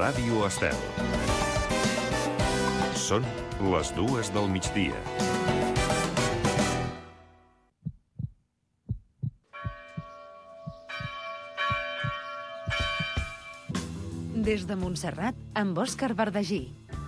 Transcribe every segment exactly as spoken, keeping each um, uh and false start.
Ràdio Estel. Són les dues del migdia. Des de Montserrat, amb Òscar Bardagí.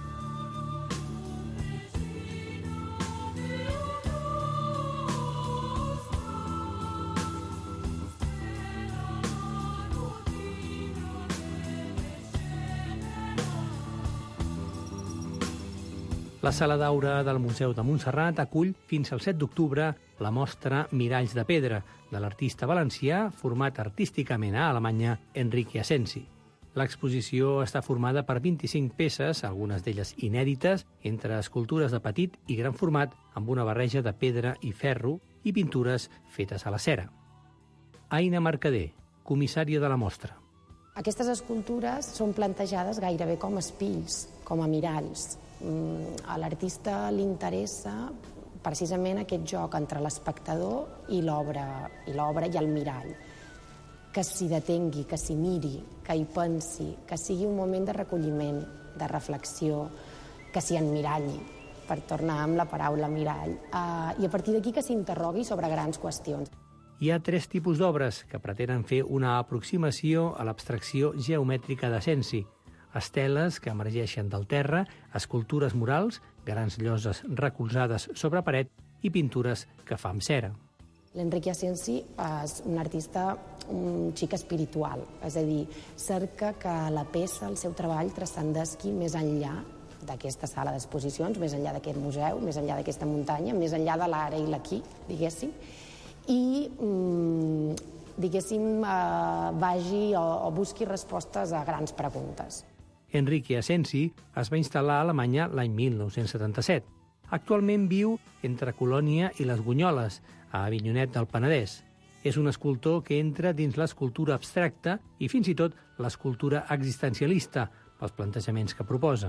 La Sala d'Aura del Museu de Montserrat acull fins al set d'octubre la mostra Miralls de Pedra, de l'artista valencià format artísticament a Alemanya, Enrique Asensi. L'exposició està formada per vint-i-cinc peces, algunes d'elles inèdites, entre escultures de petit i gran format, amb una barreja de pedra i ferro i pintures fetes a la cera. Aina Mercader, comissària de la mostra. Aquestes escultures són plantejades gairebé com espills, com a miralls. A l'artista li interessa precisament aquest joc entre l'espectador i l'obra i l'obra i el mirall. Que s'hi detengui, que s'hi miri, que hi pensi, que sigui un moment de recolliment, de reflexió, que s'hi emmiralli, per tornar amb la paraula mirall, i a partir d'aquí que s'interrogui sobre grans qüestions. Hi ha tres tipus d'obres que pretenen fer una aproximació a l'abstracció geomètrica d'Asensi: esteles que emergeixen del terra, escultures murals, grans lloses recolzades sobre paret i pintures que fa amb cera. L'Enrique Asensi és un artista un xic espiritual, és a dir, cerca que la peça, el seu treball, transcendesqui més enllà d'aquesta sala d'exposicions, més enllà d'aquest museu, més enllà d'aquesta muntanya, més enllà de l'ara i l'aquí, diguéssim, i, mm, diguéssim, eh, vagi o, o busqui respostes a grans preguntes. Enrique Asensi es va instal·lar a Alemanya l'any mil nou-cents setanta-set. Actualment viu entre Colònia i les Gunyoles, a Avinyonet del Penedès. És un escultor que entra dins l'escultura abstracta i fins i tot l'escultura existencialista, pels plantejaments que proposa.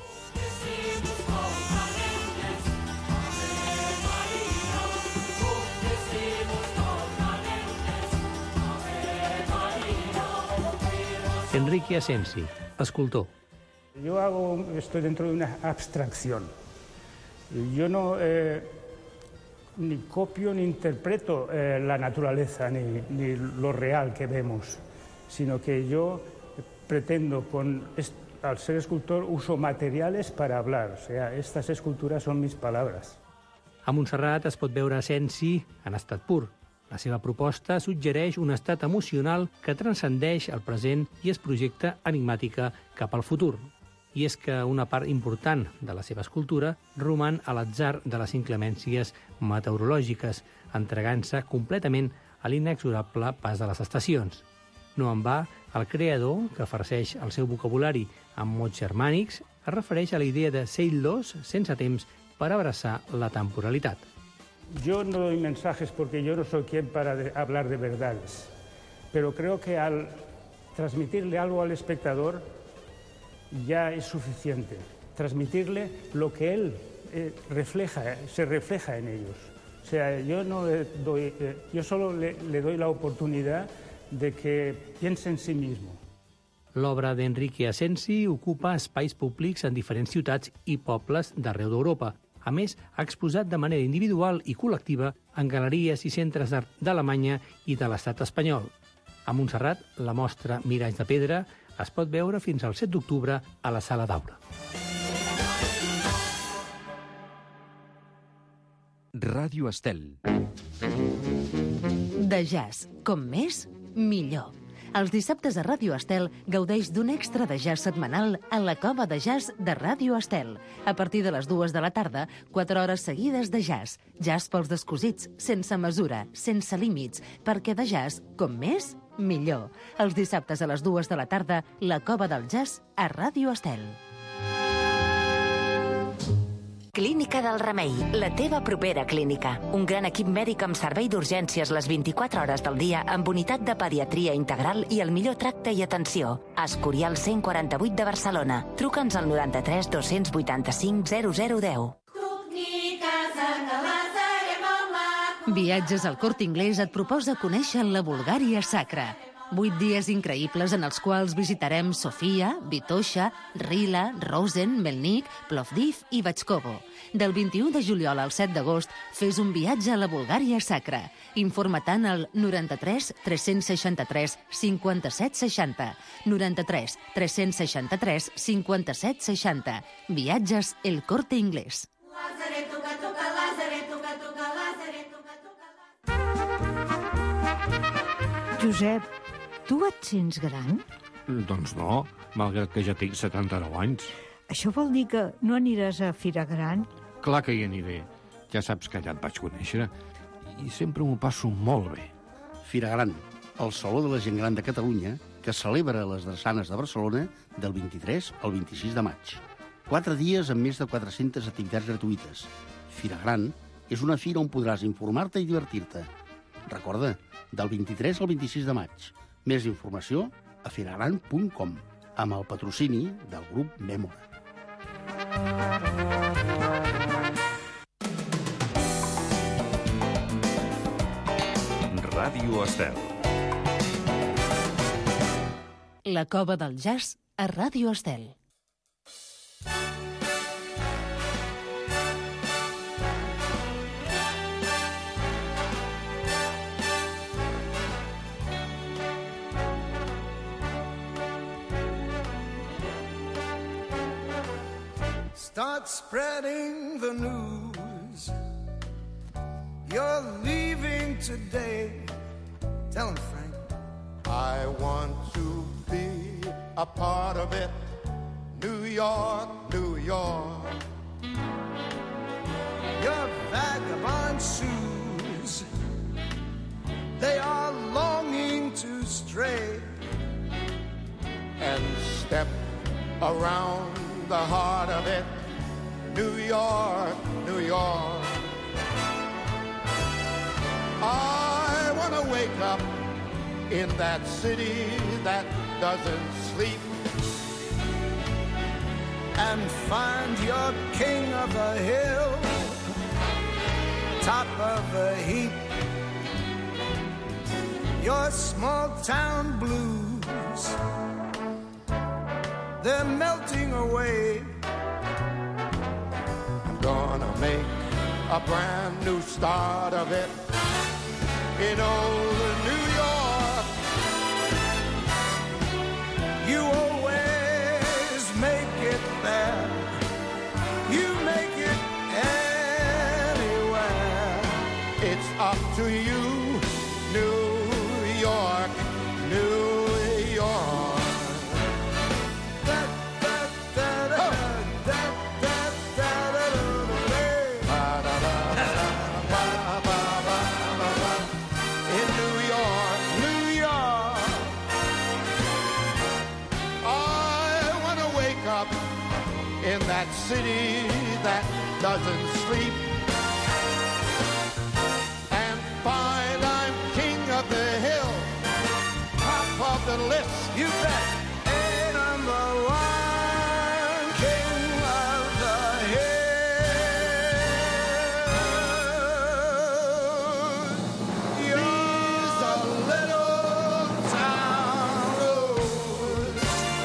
Enrique Asensi, escultor. Yo hago, estoy dentro de una abstracción. Yo no eh, ni copio ni interpreto eh, la naturaleza ni, ni lo real que vemos, sino que yo pretendo, con, al ser escultor, uso materiales para hablar. O sea, estas esculturas son mis palabras. A Montserrat es pot veure Asensi en estat pur. La seva proposta suggereix un estat emocional que transcendeix el present i es projecta enigmàtica cap al futur. I és que una part important de la seva escultura roman a l'atzar de les inclemències meteorològiques, entregant-se completament a l'inexorable pas de les estacions. No en va, el creador, que farceix el seu vocabulari amb mots germànics, es refereix a la idea de ser il·lós sense temps per abraçar la temporalitat. Yo no doy mensajes porque yo no soy quien para de hablar de verdades, pero creo que al transmitirle algo al espectador ya es suficiente. Transmitirle lo que él eh, refleja, se refleja en ellos. O sea, yo no le doy, eh, yo solo le, le doy la oportunidad de que piense en sí mismo. L'obra d'Enrique Asensi ocupa espais públics en diferents ciutats i pobles d'arreu d'Europa. A més, ha exposat de manera individual i col·lectiva en galeries i centres d'art d'Alemanya i de l'estat espanyol. A Montserrat, la mostra Miralls de Pedra es pot veure fins al set d'octubre a la Sala d'Aura. Ràdio Estel. De jazz, com més, millor. Els dissabtes a Ràdio Estel gaudeix d'un extra de jazz setmanal a la Cova de Jazz de Ràdio Estel. A partir de les dues de la tarda, quatre hores seguides de jazz. Jazz pels descosits, sense mesura, sense límits, perquè de jazz, com més, millor. Els dissabtes a les dues de la tarda, la Cova del Jazz a Ràdio Estel. Clínica del Remei, la teva propera clínica. Un gran equip mèdic amb servei d'urgències les vint-i-quatre hores del dia, amb unitat de pediatria integral i el millor tracte i atenció. Escorial cent quaranta-vuit de Barcelona. Truca'ns al noranta-tres dos-cents vuitanta-cinc zero zero deu. Viatges al Corte Inglés et proposa conèixer la Bulgària sacra. Vuit dies increïbles en els quals visitarem Sofia, Vitosha, Rila, Rosen, Melnik, Plovdiv i Batxkovo. Del vint-i-u de juliol al set d'agost, fes un viatge a la Bulgària sacra. Informa-te'n al noranta-tres tres-cents seixanta-tres cinquanta-set seixanta. noranta-tres tres-cents seixanta-tres cinquanta-set seixanta. Viatges El Corte Inglés. Josep, tu et sents gran? Doncs no, malgrat que ja tinc setanta-nou anys. Això vol dir que no aniràs a Fira Gran? Clar que hi aniré. Ja saps que allà et vaig conèixer i sempre m'ho passo molt bé. Fira Gran, el Saló de la Gent Gran de Catalunya, que celebra les drassanes de Barcelona del vint-i-tres al vint-i-sis de maig. Quatre dies amb més de quatre-centes activitats gratuïtes. Fira Gran és una fira on podràs informar-te i divertir-te. Recorda, del vint-i-tres al vint-i-sis de maig. Més informació a firagran punt com, amb el patrocini del grup Memora. Ràdio Estel. La Cova del Jazz a Ràdio Estel. Start spreading the news. You're leaving today. Tell him, Frank. I want to be a part of it. New York, New York. Your vagabond shoes, they are longing to stray and step around the heart of it. New York, New York. I want to wake up in that city that doesn't sleep and find your king of the hill, top of the heap. Your small town blues, they're melting away. I'm gonna make a brand new start of it in old New York. You always make it there. You make it anywhere. It's up to you, New York, New York. In that city that doesn't sleep and find I'm king of the hill, top of the list. You bet. A number one king of the hill. You're a little town road.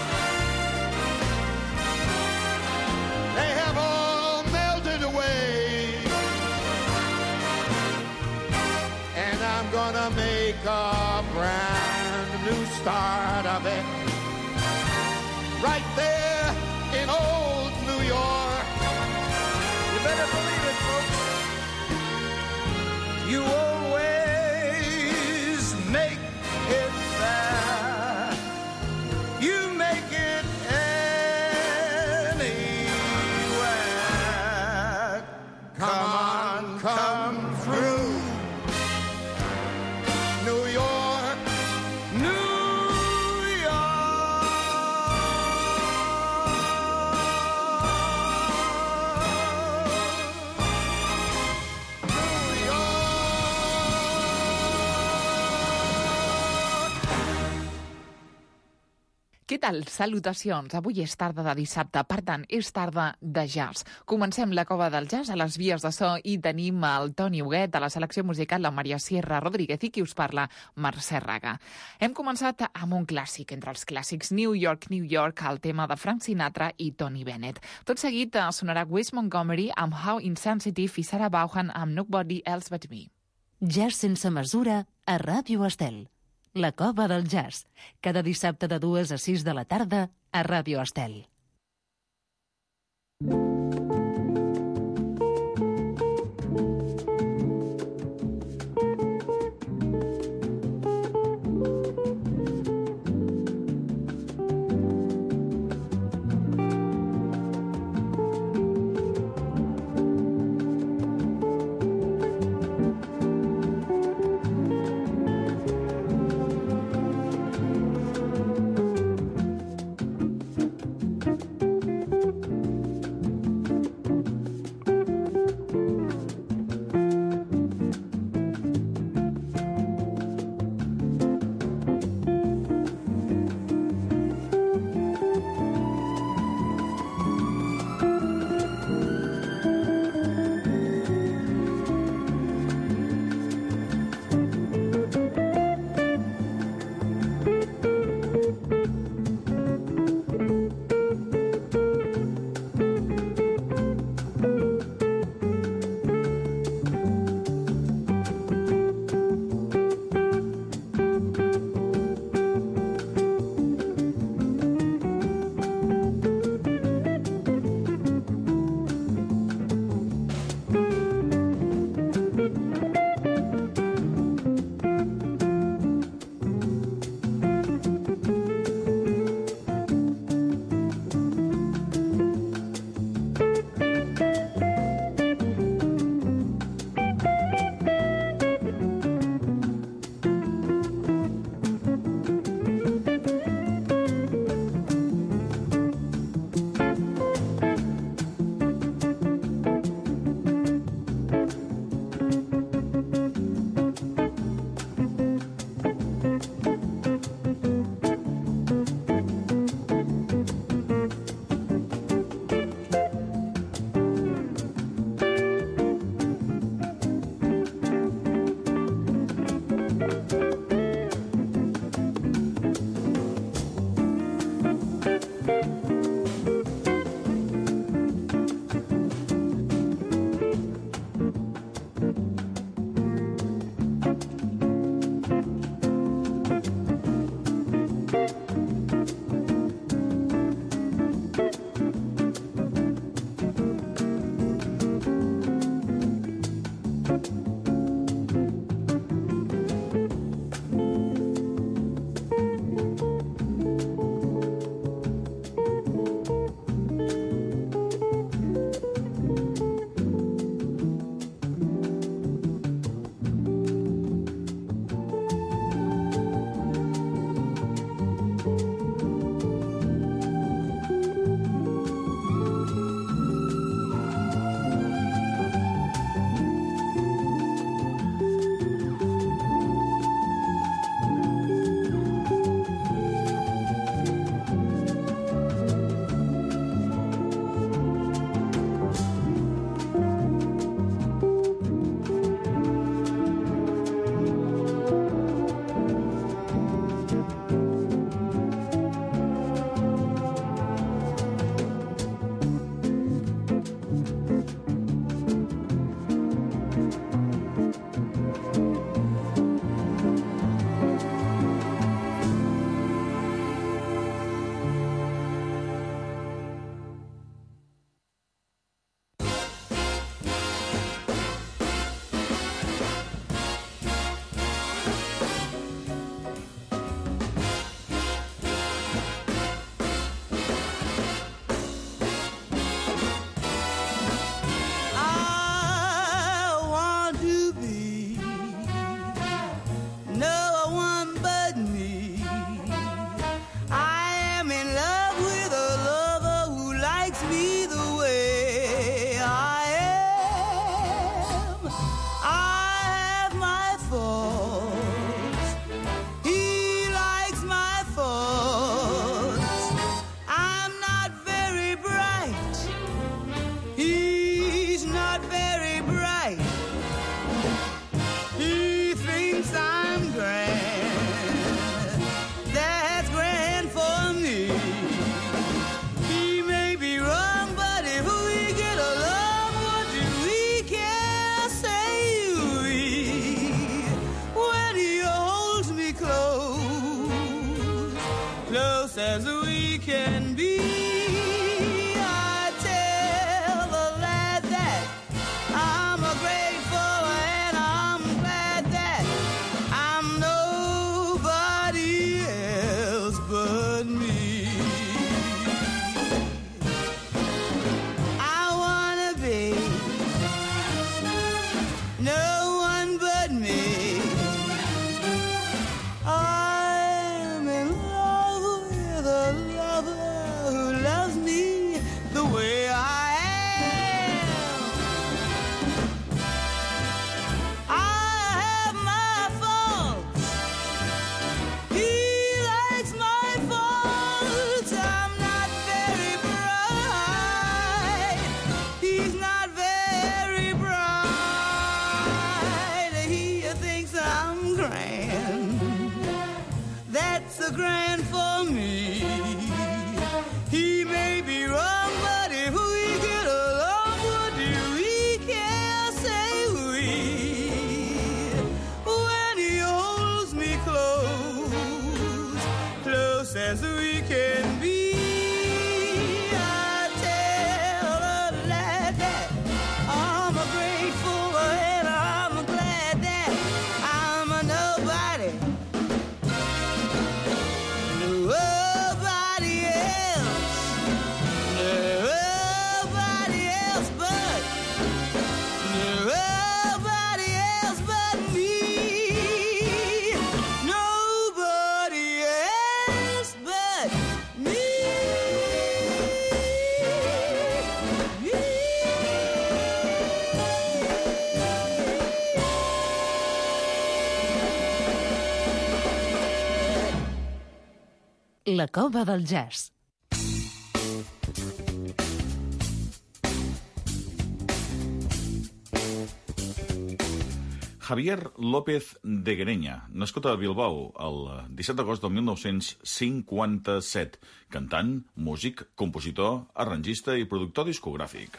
They have all melted away, and I'm gonna make a brand new start of it right there in old New York. You better believe it, folks. You always make it there. You make it anywhere. Come on, come through. New York, New York, New York. Què tal? Salutacions. Avui és tarda de dissabte, per tant, és tarda de jazz. Comencem la Cova del Jazz a les vies de so i tenim el Toni Huguet, a la selecció musical la Maria Sierra Rodríguez i qui us parla, Mercè Raga. Hem començat amb un clàssic entre els clàssics, New York, New York, el tema de Frank Sinatra i Tony Bennett. Tot seguit sonarà Wes Montgomery amb How Insensitive i Sarah Vaughan amb Nobody Else But Me. Jazz sense mesura a Ràdio Estel. La Cova del Jazz, cada dissabte de dues a sis de la tarda a Ràdio Estel. close as we can be. I tell the lad that I'm a grateful and I'm glad that I'm nobody else but me. I wanna be no one but me. I'm in love with a lover who loves me the way I am. I have my faults. He likes my faults. I'm not very bright. He's not very bright. He thinks I'm grand. That's a grand for me. He may be wrong, but if we get along, what do we care, say we? When he holds me close, close as we can be, I tell the lad that I'm a grateful and I'm glad that I'm a nobody. Nobody else, nobody else but, nobody else but me. Nobody else but me. La cova del jazz. Javier López de Guereña, nascut a Bilbao el disset d'agost del mil nou-cents cinquanta-set, cantant, músic, compositor, arrangista i productor discogràfic.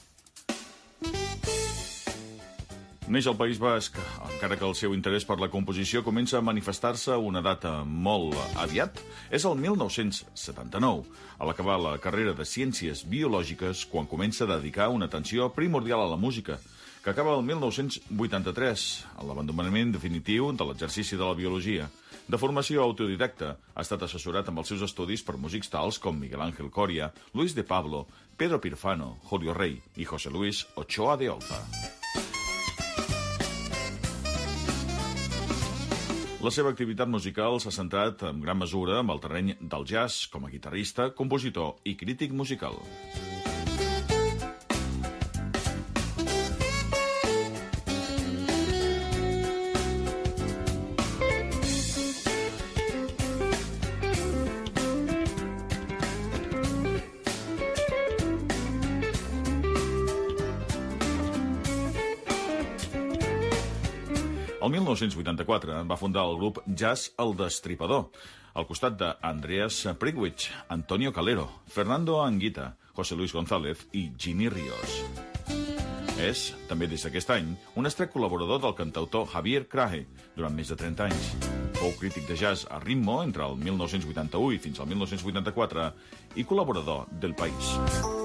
Neix al País Basc, encara que el seu interès per la composició comença a manifestar-se a una data molt aviat, és el mil nou-cents setanta-nou, a l'acabar la carrera de Ciències Biològiques, quan comença a dedicar una atenció primordial a la música, que acaba el mil nou-cents vuitanta-tres, en l'abandonament definitiu de l'exercici de la biologia. De formació autodidacta, ha estat assessorat amb els seus estudis per músics tals com Miguel Ángel Coria, Luis de Pablo, Pedro Pirfano, Julio Rey i José Luis Ochoa de Olza. La seva activitat musical s'ha centrat en gran mesura amb el terreny del jazz com a guitarrista, compositor i crític musical. El mil nou-cents vuitanta-quatre va fundar el grup Jazz El Destripador, al costat d'Andreas Prigwich, Antonio Calero, Fernando Anguita, José Luis González i Jimmy Ríos. És, també des d'aquest any, un estret col·laborador del cantautor Javier Krahe durant més de trenta anys. Fou crític de jazz a ritmo entre el mil nou-cents vuitanta-u i fins al mil nou-cents vuitanta-quatre i col·laborador del País.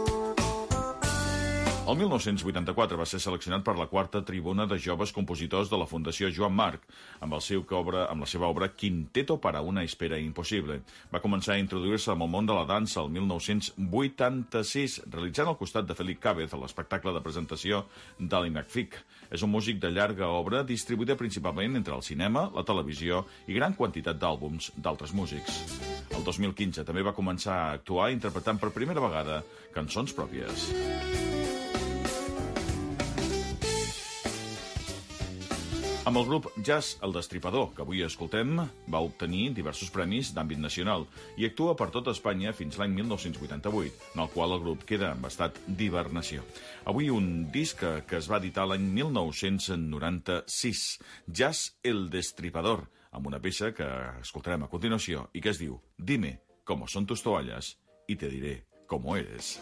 El mil nou-cents vuitanta-quatre va ser seleccionat per la quarta tribuna de joves compositors de la Fundació Joan Marc, amb, el seu obra, amb la seva obra Quinteto para una espera impossible. Va començar a introduir-se en el món de la dansa el mil nou-cents vuitanta-sis, realitzant al costat de Félix Càvez a l'espectacle de presentació d'Ali McFick. És un músic de llarga obra distribuïda principalment entre el cinema, la televisió i gran quantitat d'àlbums d'altres músics. El dos mil quinze també va començar a actuar interpretant per primera vegada cançons pròpies. Amb el grup Jazz El Destripador, que avui escoltem, va obtenir diversos premis d'àmbit nacional i actua per tot Espanya fins l'any mil nou-cents vuitanta-vuit, en el qual el grup queda en estat d'hibernació. Avui un disc que es va editar l'any mil nou-cents noranta-sis, Jazz El Destripador, amb una peça que escoltarem a continuació i que es diu Dime cómo son tus toallas y te diré cómo eres.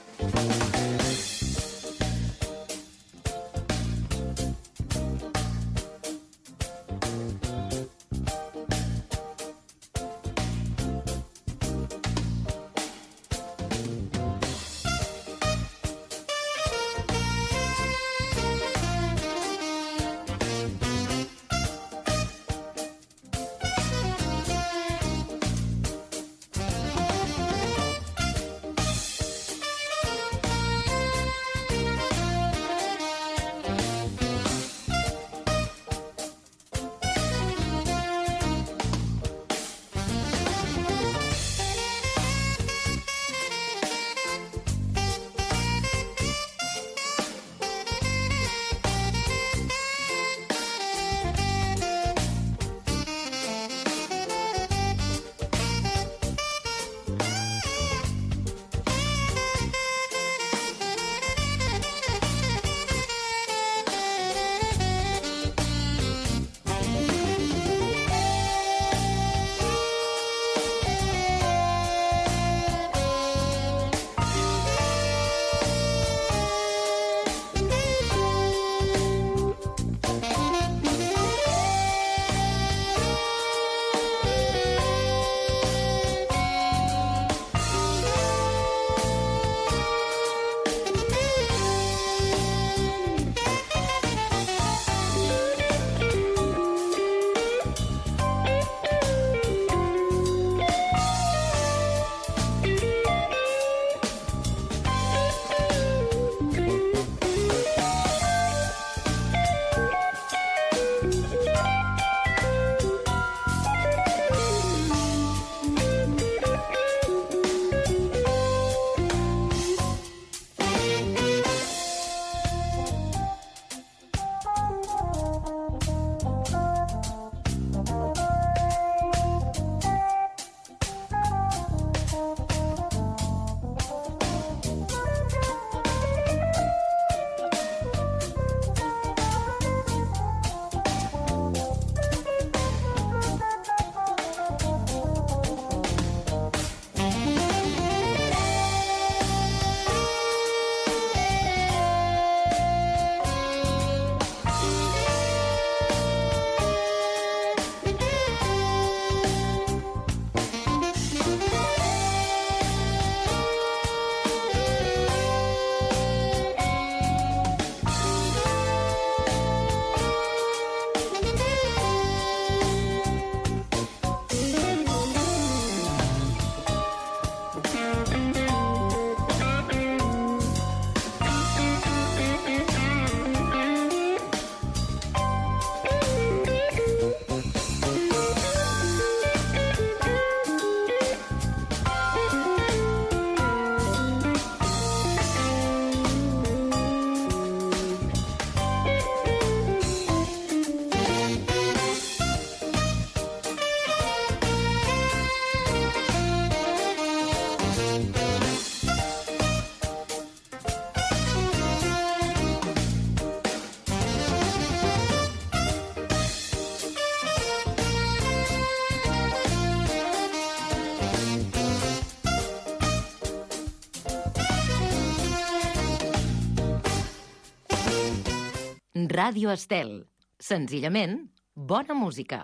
Ràdio Estel. Senzillament, bona música.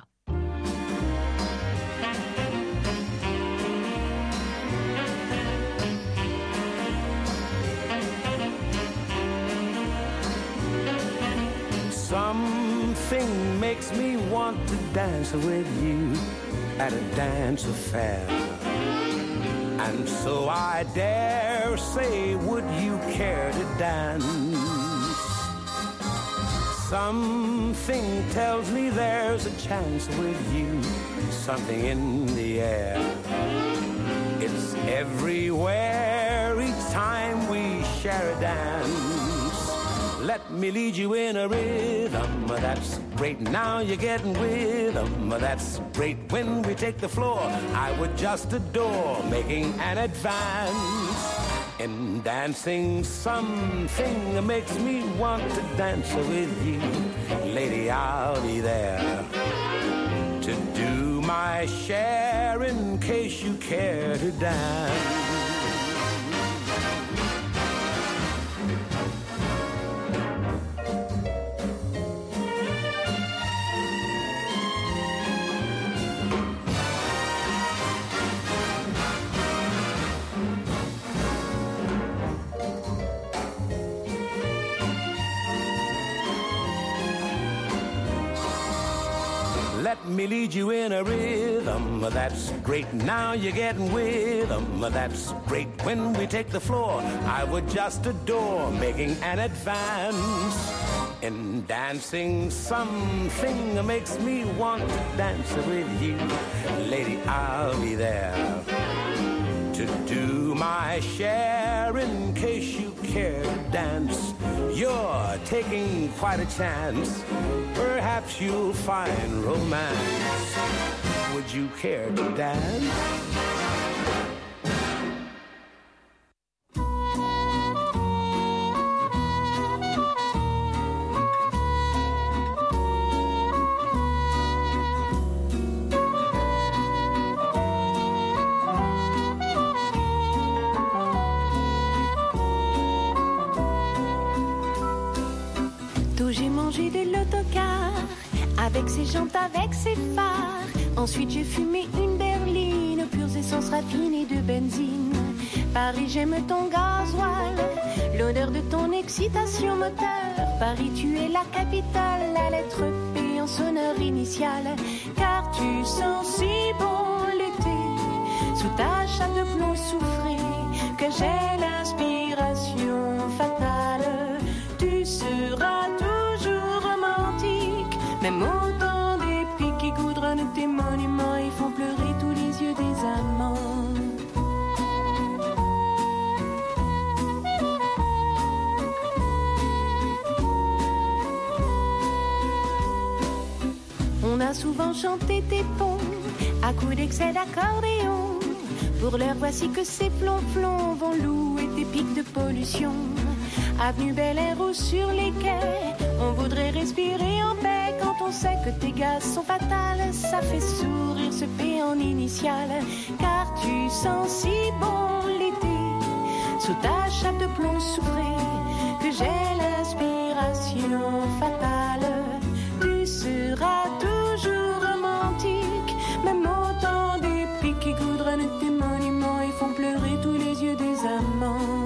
Something makes me want to dance with you at a dance affair. And so I dare say, would you care to dance? Something tells me there's a chance with you, something in the air. It's everywhere each time we share a dance. Let me lead you in a rhythm, that's great. Now you're getting rhythm, that's great. When we take the floor, I would just adore making an advance in dancing. Something that makes me want to dance with you. Lady, I'll be there to do my share in case you care to dance. Let me lead you in a rhythm, that's great. Now you're getting rhythm, that's great. When we take the floor, I would just adore making an advance in dancing. Something that makes me want to dance with you. Lady, I'll be there to do my share in case you care to dance. You're taking quite a chance. Perhaps you'll find romance. Would you care to dance? J'ai mangé de l'autocar, avec ses jantes, avec ses phares. Ensuite j'ai fumé une berline, pure essence raffinée de benzine. Paris, j'aime ton gasoil, l'odeur de ton excitation moteur. Paris, tu es la capitale, la lettre P en sonore initiale. Car tu sens si bon l'été, sous ta chape de plomb soufré, que j'ai l'inspiration fatale. Tu seras toujours romantique, même au temps des pics qui goudronnent tes monuments et font pleurer tous les yeux des amants. On a souvent chanté tes ponts à coups d'excès d'accordéon. Pour l'heure, voici que ces flonflons vont louer tes pics de pollution. Avenue Bel Air ou sur les quais, on voudrait respirer en paix quand on sait que tes gaz sont fatales. Ça fait sourire ce P en initiale, car tu sens si bon l'été, sous ta chape de plomb soufré, que j'ai l'inspiration fatale. Tu seras toujours romantique, même au temps des pics qui goudronnent tes monuments et font pleurer tous les yeux des amants.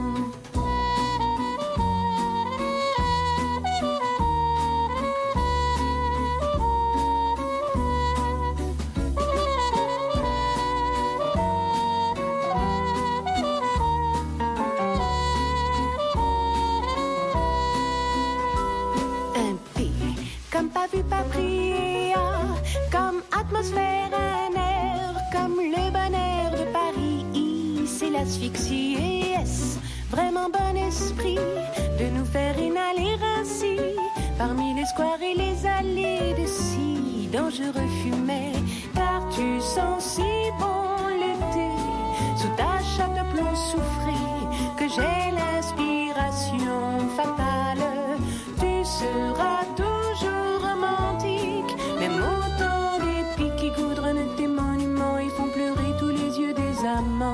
Pas vu, pas pris, comme atmosphère, un air, comme le bon air de Paris. C'est l'asphyxie et est-ce vraiment bon esprit de nous faire inhaler ainsi parmi les squares et les allées de si dangereux fumets. Car tu sens si bon l'été, sous ta chape de plomb soufré, que j'ai l'inspiration fatale. Tu seras toujours romantique, même au temps des pics qui goudronnent tes monuments et font pleurer tous les yeux des amants.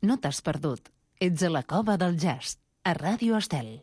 No t'has perdut. Ets a la Cova del Jazz, a Ràdio Estel.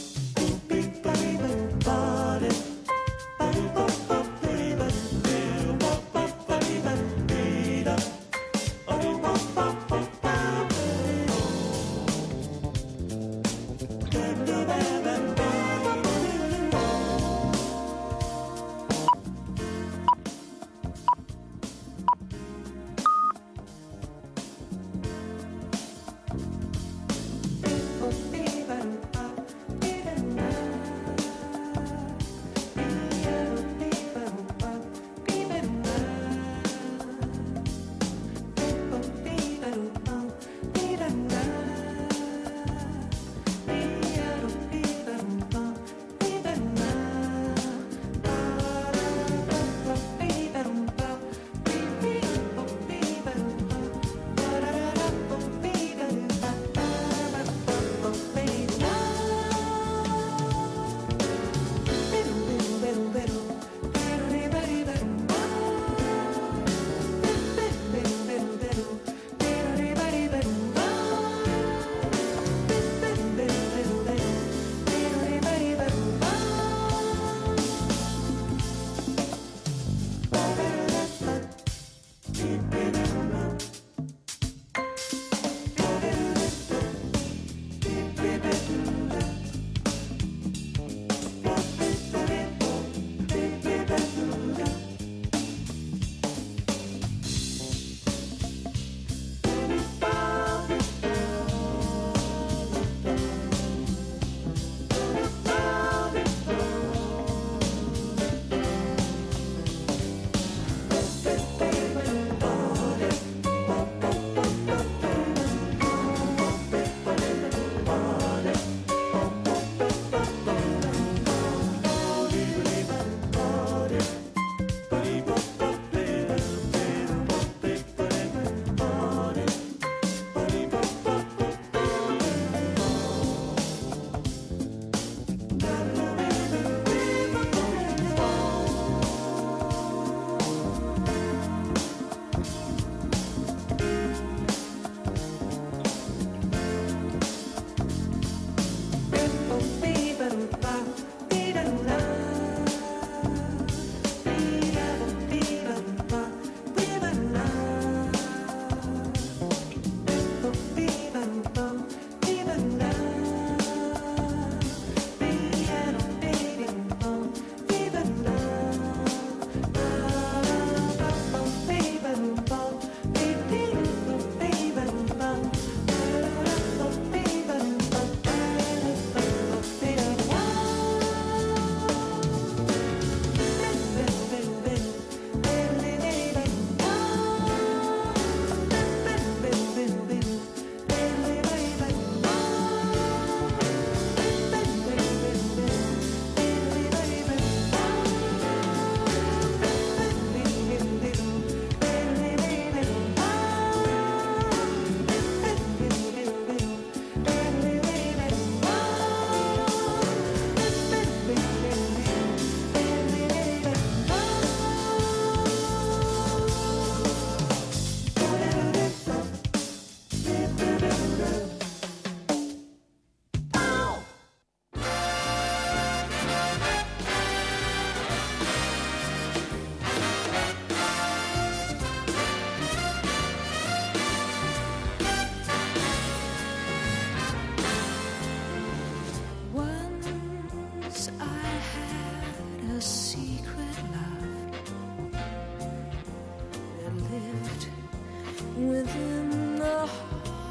within the heart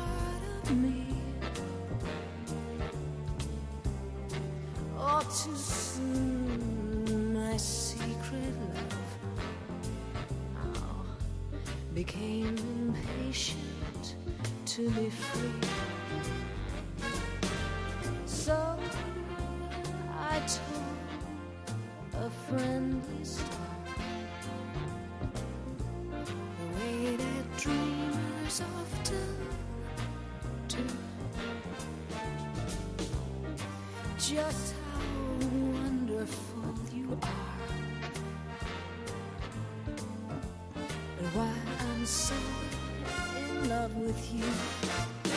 of me. All too soon, my secret love oh, became impatient to be free. So I told a friendly story, the way that dreamers often do. Just how wonderful you are, and why I'm so in love with you.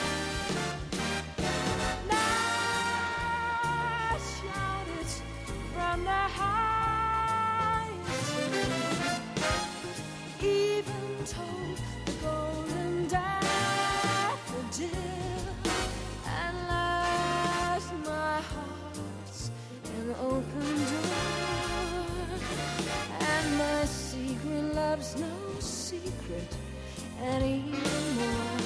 told the golden daffodil. At last my heart's an open door, and my secret love's no secret anymore.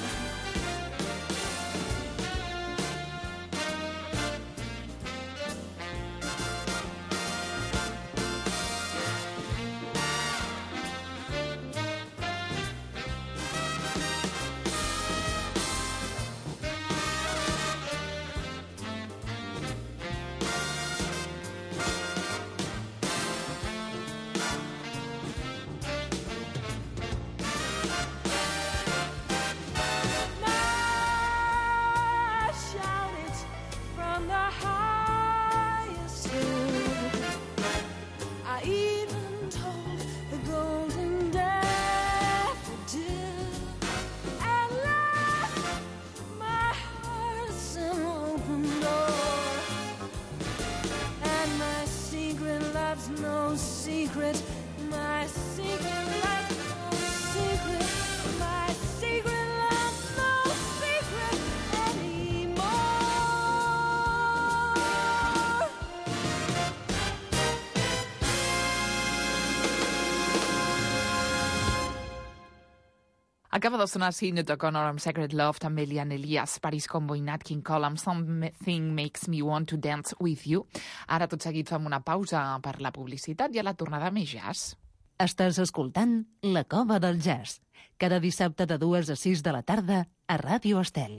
Acaba de sonar Sinead O'Connor amb Secret Love, també Lian Elias, Paris Combo i Nat King Cole amb Something Makes Me Want to Dance With You. Ara tot seguit fem una pausa per la publicitat i a la tornada més jazz. Estàs escoltant La Cova del Jazz, cada dissabte de dues a sis de la tarda a Ràdio Estel.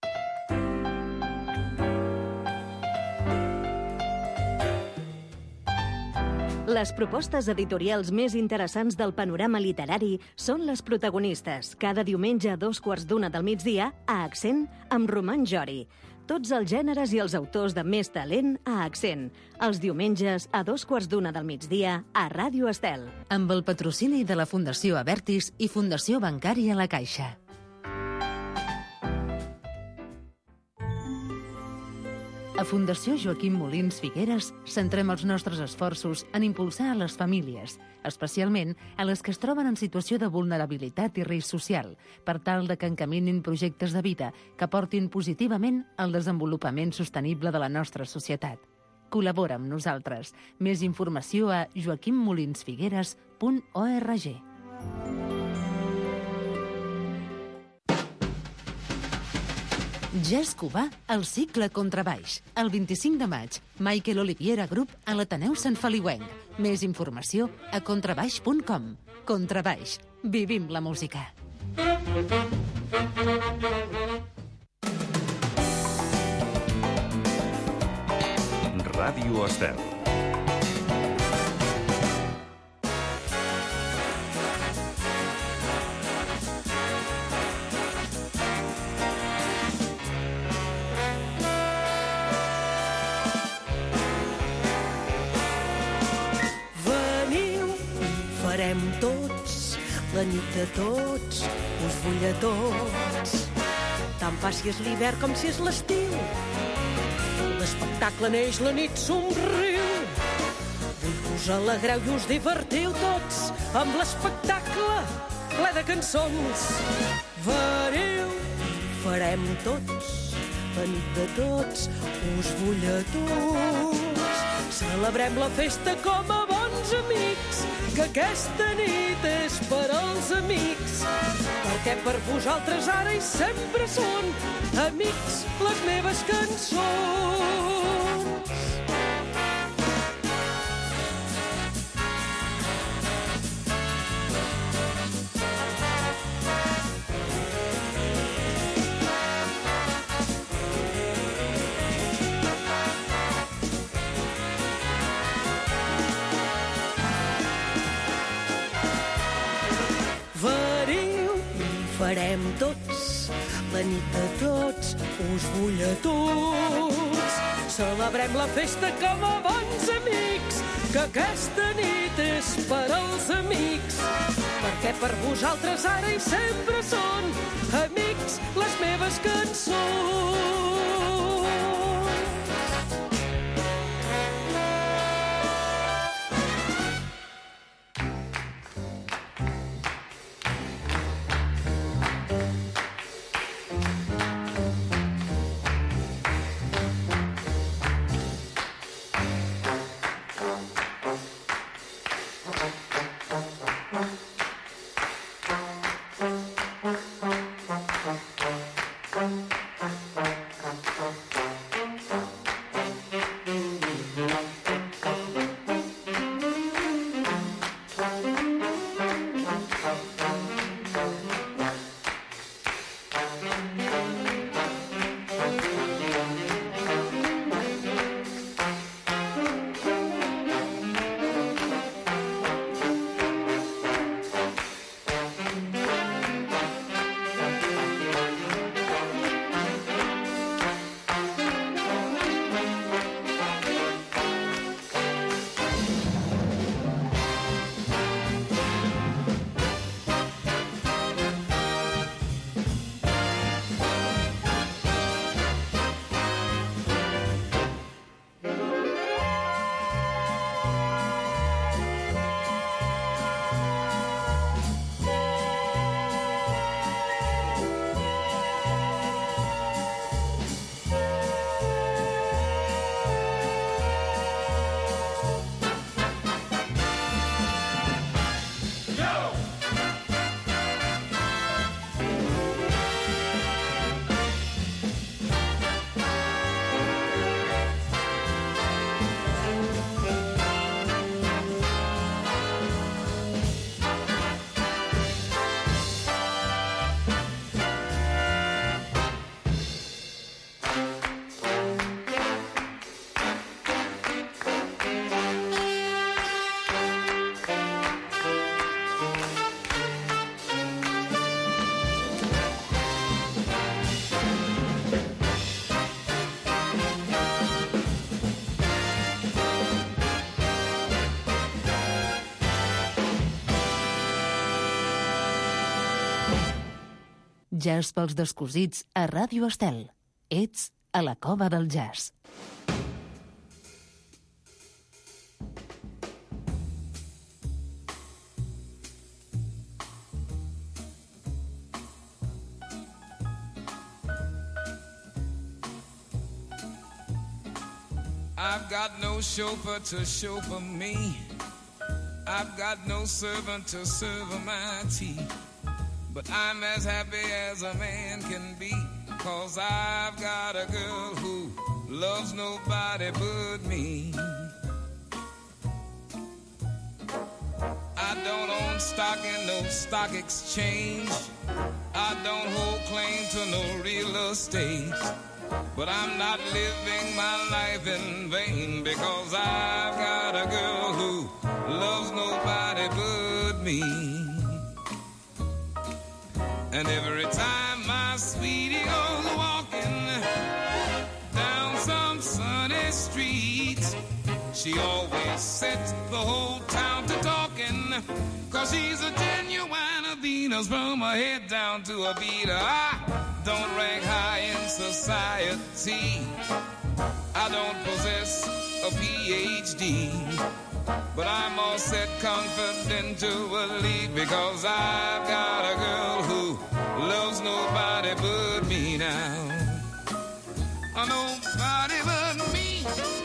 Les propostes editorials més interessants del panorama literari són les protagonistes, cada diumenge a dos quarts d'una del migdia, a Accent, amb Roman Jori. Tots els gèneres i els autors de més talent a Accent. Els diumenges a dos quarts d'una del migdia a Ràdio Estel. Amb el patrocini de la Fundació Abertis i Fundació Bancària La Caixa. A Fundació Joaquim Molins Figueres centrem els nostres esforços en impulsar a les famílies, especialment a les que es troben en situació de vulnerabilitat i risc social, per tal de que encaminin projectes de vida que portin positivament al desenvolupament sostenible de la nostra societat. Col·labora amb nosaltres. Més informació a joaquim molins figueres punt org. Jazz cubà al cicle Contrabaix. El vint-i-cinc de maig, Michael Oliviera Group a l'Ateneu Sant Feliuenc. Més informació a contrabaix punt com. Contrabaix. Vivim la música. Ràdio Estel. Farem tots, la nit de tots, us vull a tots. Tant fa si és l'hivern com si és l'estiu. L'espectacle neix, la nit somriu. Vull que us alegreu i us divertiu tots amb l'espectacle ple de cançons. Veniu, farem tots, la nit de tots, us vull a tots. Celebrem la festa com a bons amics, que aquesta nit és per als amics, perquè per vosaltres ara i sempre són amics les meves cançons. Farem tots, la nit de tots, us vull a tots. Celebrem la festa com a bons amics, que aquesta nit és per als amics, perquè per vosaltres ara i sempre són amics les meves cançons. Jazz pels descosits a Ràdio Estel. Ets a la cova del jazz. I've got no chauffeur to chauffeur me. I've got no servant to serve my tea. But I'm as happy as a man can be, 'cause I've got a girl who loves nobody but me. I don't own stock in no stock exchange. I don't hold claim to no real estate. But I'm not living my life in vain, because I've got a girl who loves nobody but me. And every time my sweetie goes walking down some sunny street, she always sets the whole town to talking, 'cause she's a genuine Venus from her head down to her feet. I don't rank high in society. I don't possess a P H D, but I'm all set confidentially, because I've got a girl who loves nobody but me now. Oh, nobody but me.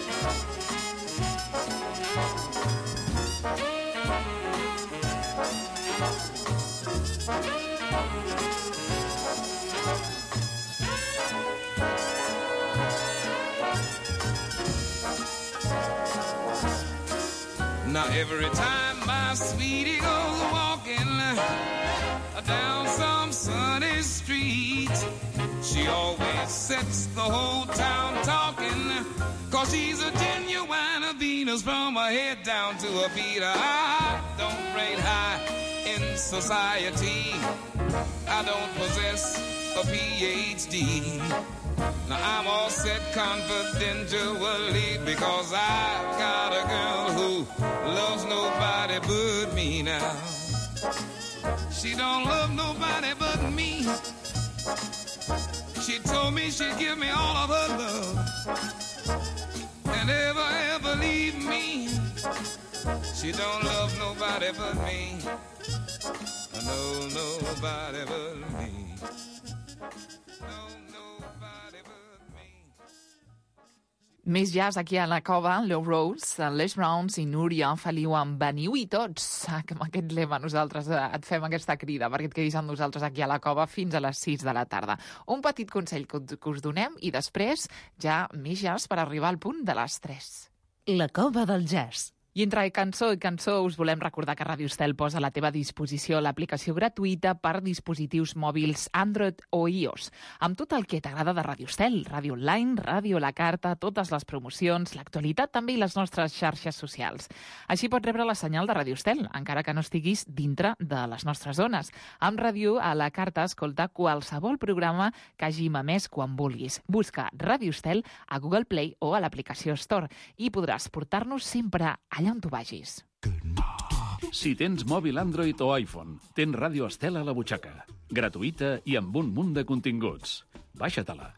Now every time my sweetie goes walking down some sunny street, she always sets the whole town talking, 'cause she's a genuine Venus from her head down to her feet. I don't rate high in society. I don't possess a P H D. Now I'm all set confidentially, because I've got a girl who loves nobody but me now. She don't love nobody but me. She told me she'd give me all of her love and never ever leave me. She don't love nobody but me. No, nobody but me. Més jazz aquí a la cova, Lou Rose, Les Browns i Núria Feliu amb Veniu i tots. Amb aquest lema nosaltres et fem aquesta crida perquè et quedis amb nosaltres aquí a la cova fins a les sis de la tarda. Un petit consell que us donem i després ja més jazz per arribar al punt de les tres. La cova del jazz. I entre cançó i cançó us volem recordar que Ràdio Estel posa a la teva disposició l'aplicació gratuïta per dispositius mòbils Android o iOS, amb tot el que t'agrada de Ràdio Estel, ràdio online, ràdio a la carta, totes les promocions, l'actualitat també i les nostres xarxes socials. Així pots rebre la senyal de Ràdio Estel, encara que no estiguis dintre de les nostres zones. Amb ràdio a la carta escolta qualsevol programa que hàgim emès quan vulguis. Busca Ràdio Estel a Google Play o a l'aplicació Store i podràs portar-nos sempre allà on tu vagis. Si tens mòbil Android o iPhone, tens Ràdio Estel a la butxaca. Gratuïta i amb un munt de continguts. Baixa-te-la.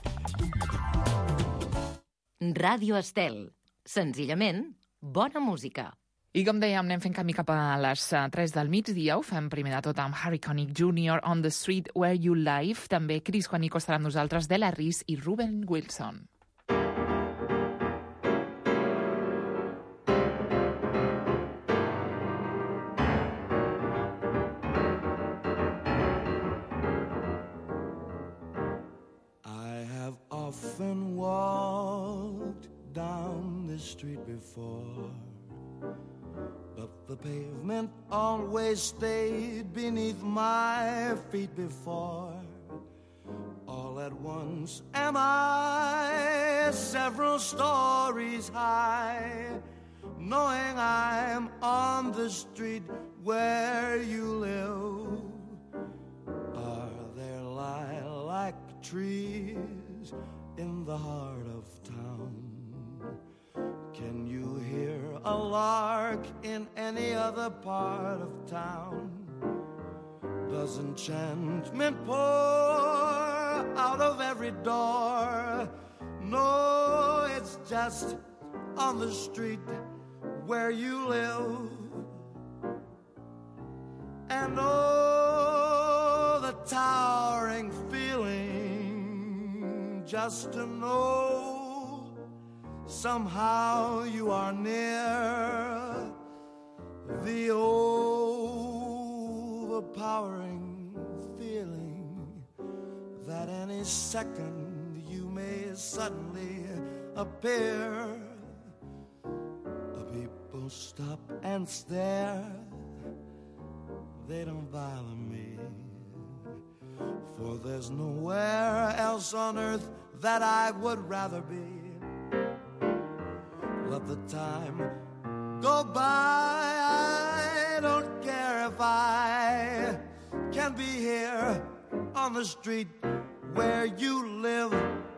Ràdio Estel. Senzillament, bona música. I com dèiem, anem fent camí cap a les tres del migdia. Ho fem primer de tot amb Harry Connick júnior On the Street Where You Live. També Chris Juanico estarà amb nosaltres, de la Riz i Ruben Wilson. Often walked down this street before, but the pavement always stayed beneath my feet before. All at once am I several stories high, knowing I'm on the street where you live. Are there lilac trees in the heart of town? Can you hear a lark in any other part of town? does enchantment pour out of every door? No, it's just on the street where you live. And oh, the towering feeling just to know somehow you are near. The overpowering feeling that any second you may suddenly appear. The people stop and stare. They don't bother me, for there's nowhere else on earth that I would rather be. Let the time go by, I don't care if I can be here on the street where you live.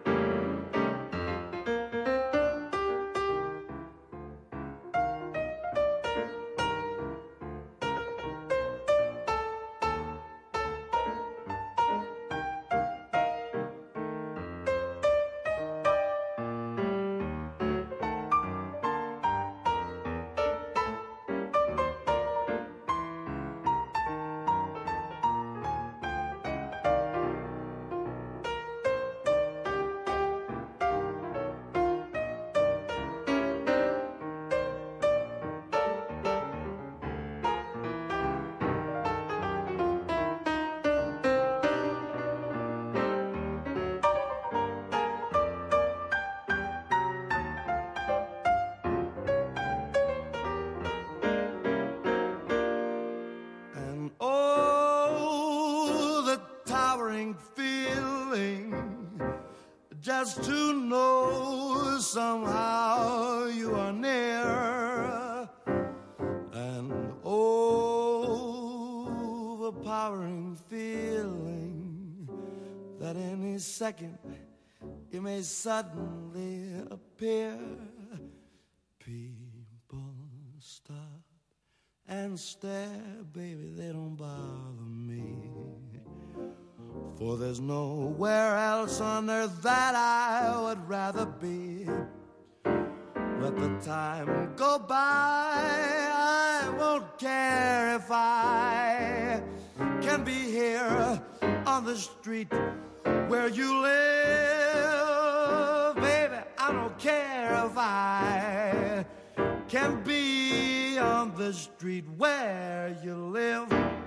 Just to know somehow you are near. An overpowering feeling that any second it may suddenly appear. People stop and stare, baby, they don't bother me, for there's nowhere else on earth that I would rather be. Let the time go by, I won't care if I can be here on the street where you live. Baby, I don't care if I can be on the street where you live.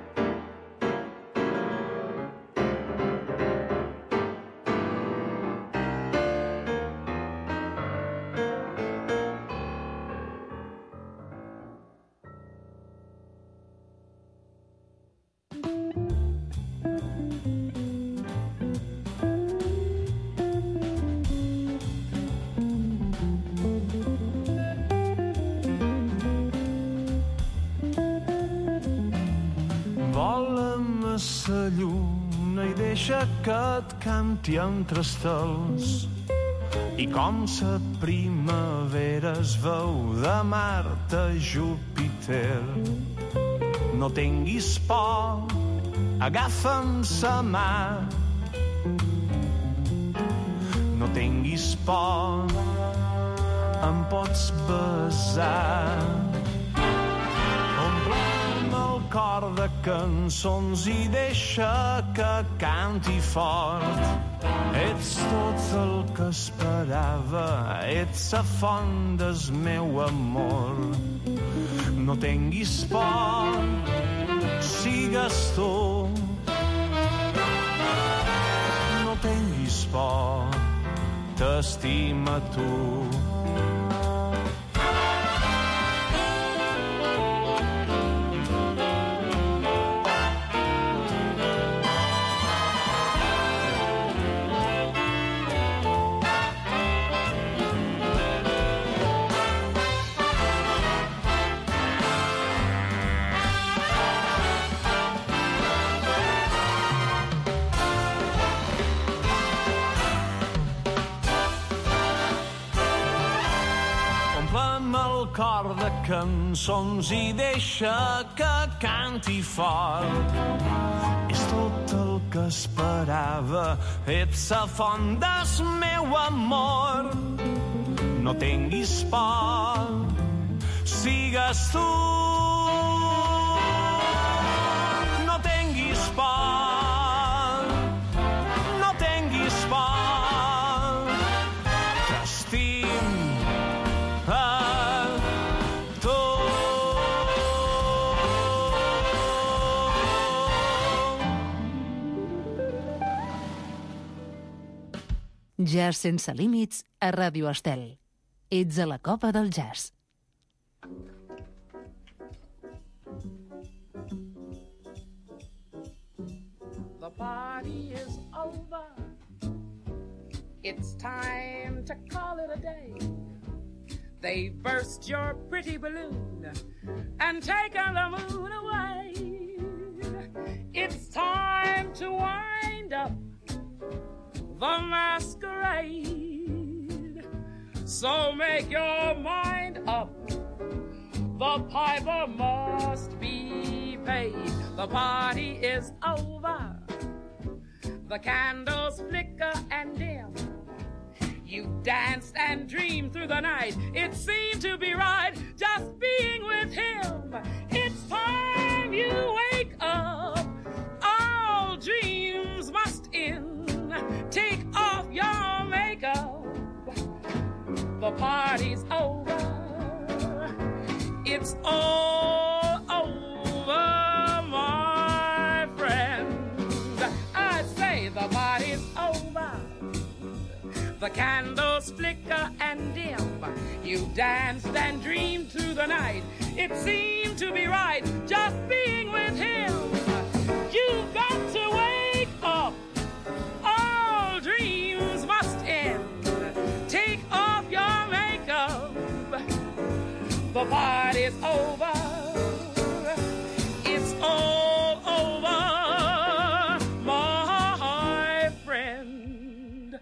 La lluna i deixa que et canti entre estels, i com sa primavera es veu de Mart a Júpiter. No tinguis por, agafa'm sa mà. No tinguis por, em pots besar. Cor de cançons i deixa que canti fort. Ets tot el que esperava, ets la font del meu amor. No tinguis por, sigues tu. No tinguis por, t'estima tu. cançons i deixa que canti fort. És tot el que esperava, ets la font del meu amor. No tinguis por, sigues tu. No tinguis por, no tinguis por. T'estim a tu. Jazz sense límits a Ràdio Estel. Ets a la Cova del Jazz. The party is over. It's time to call it a day. They burst your pretty balloon and taken the moon away. It's time to wind up the masquerade. So make your mind up. The piper must be paid. The party is over. The candles flicker and dim. You danced and dreamed through the night. It seemed to be right just being with him. It's time you wake up. All dreams must end. Take off your makeup. The party's over. It's all over, my friend. I say the party's over. The candles flicker and dim. You danced and dreamed through the night. It seemed to be right just being with him. You've got to wake up. All dreams must end. Take off your makeup. The party's over. It's all over, my friend.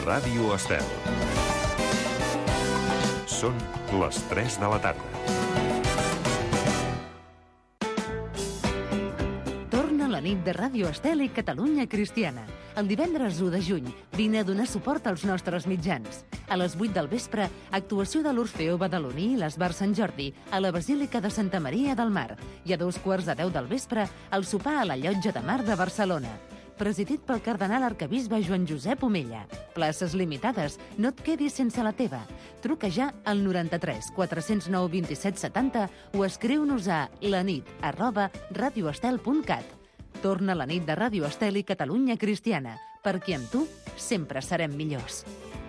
Ràdio Estel. Són les tres de la tarda. La nit de Ràdio Estel i Catalunya Cristiana. El divendres u de juny vine a donar suport als nostres mitjans. A les vuit del vespre, actuació de l'Orfeó Badaloní i l'Esbar Sant Jordi a la Basílica de Santa Maria del Mar. I a dos quarts de deu del vespre, el sopar a la Llotja de Mar de Barcelona. Presidit pel cardenal arquebisbe Joan Josep Omella. Places limitades, no et quedis sense la teva. Truca ja al noranta-tres quatre-cents nou vint-i-set setanta o escriu-nos a lanit arroba radioestel punt cat. Torna la nit de Ràdio Estel i Catalunya Cristiana, perquè amb tu sempre serem millors.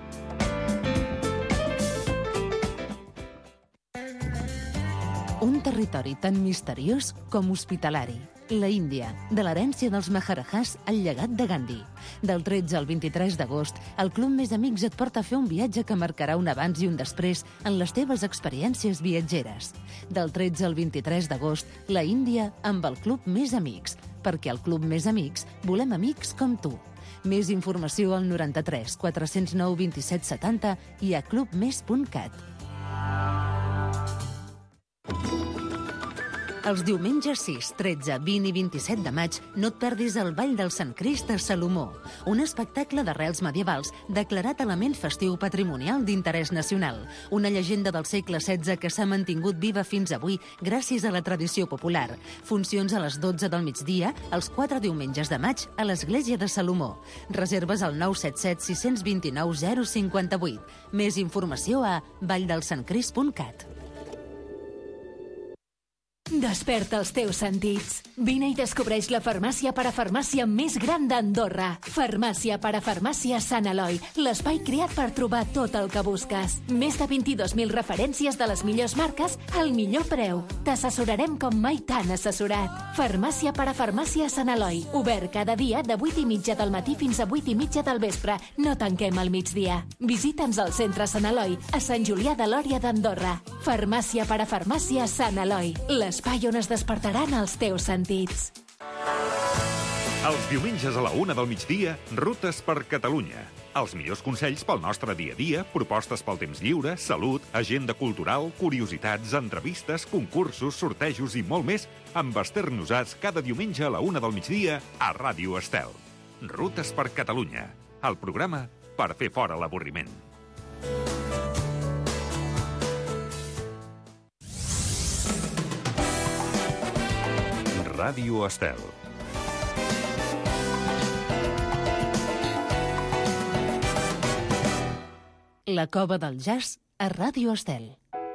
Un territori tan misteriós com hospitalari. La Índia, de l'herència dels Maharajahs al llegat de Gandhi. Del tretze al vint-i-tres d'agost, el Club Més Amics et porta a fer un viatge que marcarà un abans i un després en les teves experiències viatgeres. Del tretze al vint-i-tres d'agost, la Índia amb el Club Més Amics, perquè al Club Més Amics volem amics com tu. Més informació al noranta-tres quatre-cents nou vint-i-set setanta i a club més punt cat. Els diumenges sis, tretze, vint i vint-i-set de maig no et perdis el Ball del Sant Crist a Salomó, un espectacle d'arrels medievals declarat element festiu patrimonial d'interès nacional, una llegenda del segle setze que s'ha mantingut viva fins avui gràcies a la tradició popular. Funcions a les dotze del migdia, els quatre diumenges de maig a l'Església de Salomó. Reserves al nou set set sis dos nou zero cinc vuit. Més informació a valldelsantcrist punt cat. Desperta els teus sentits. Vine i descobreix la farmàcia parafarmàcia més gran d'Andorra. Farmàcia parafarmàcia Sant Eloi, l'espai creat per trobar tot el que busques. Més de vint-i-dos mil referències de les millors marques al millor preu. T'assessorarem com mai t'han assessorat. Farmàcia parafarmàcia Sant Eloi, obert cada dia de vuit i mitja del matí fins a vuit i mitja del vespre. No tanquem al migdia. Visita'ns al centre Sant Eloi, a Sant Julià de Lòria d'Andorra. Farmàcia parafarmàcia Sant Eloi, les espai on es despertaran els teus sentits. Els diumenges a la una del migdia, Rutes per Catalunya. Els millors consells pel nostre dia a dia, propostes pel temps lliure, salut, agenda cultural, curiositats, entrevistes, concursos, sortejos i molt més amb Esther Nosats cada diumenge a la una del migdia a Ràdio Estel. Rutes per Catalunya, el programa per fer fora l'avorriment. Ràdio Estel. La Cova del Jazz a Ràdio Estel.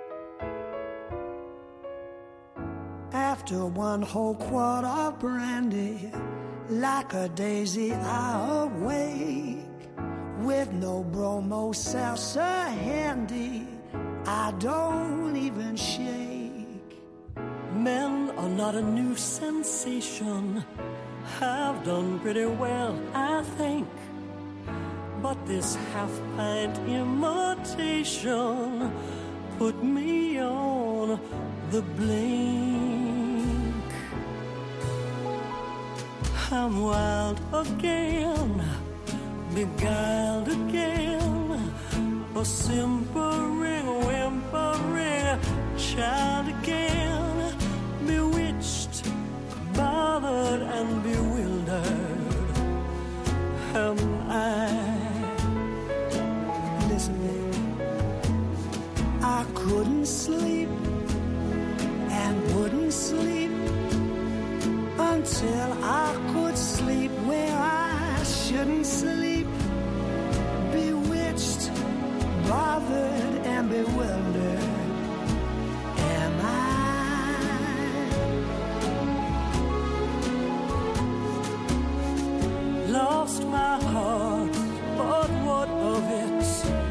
After one whole quart of brandy, like a daisy I awake, with no bromo salsa handy, I don't even shake. Men are not a new sensation, have done pretty well, I think. But this half-pint imitation put me on the blink. I'm wild again, beguiled again, a simpering, whimpering child again. Bewitched, bothered and bewildered am I. Listen, baby, I couldn't sleep and wouldn't sleep until I could sleep where I shouldn't sleep. Bewitched, bothered and bewildered am I. Lost my heart, but what of it?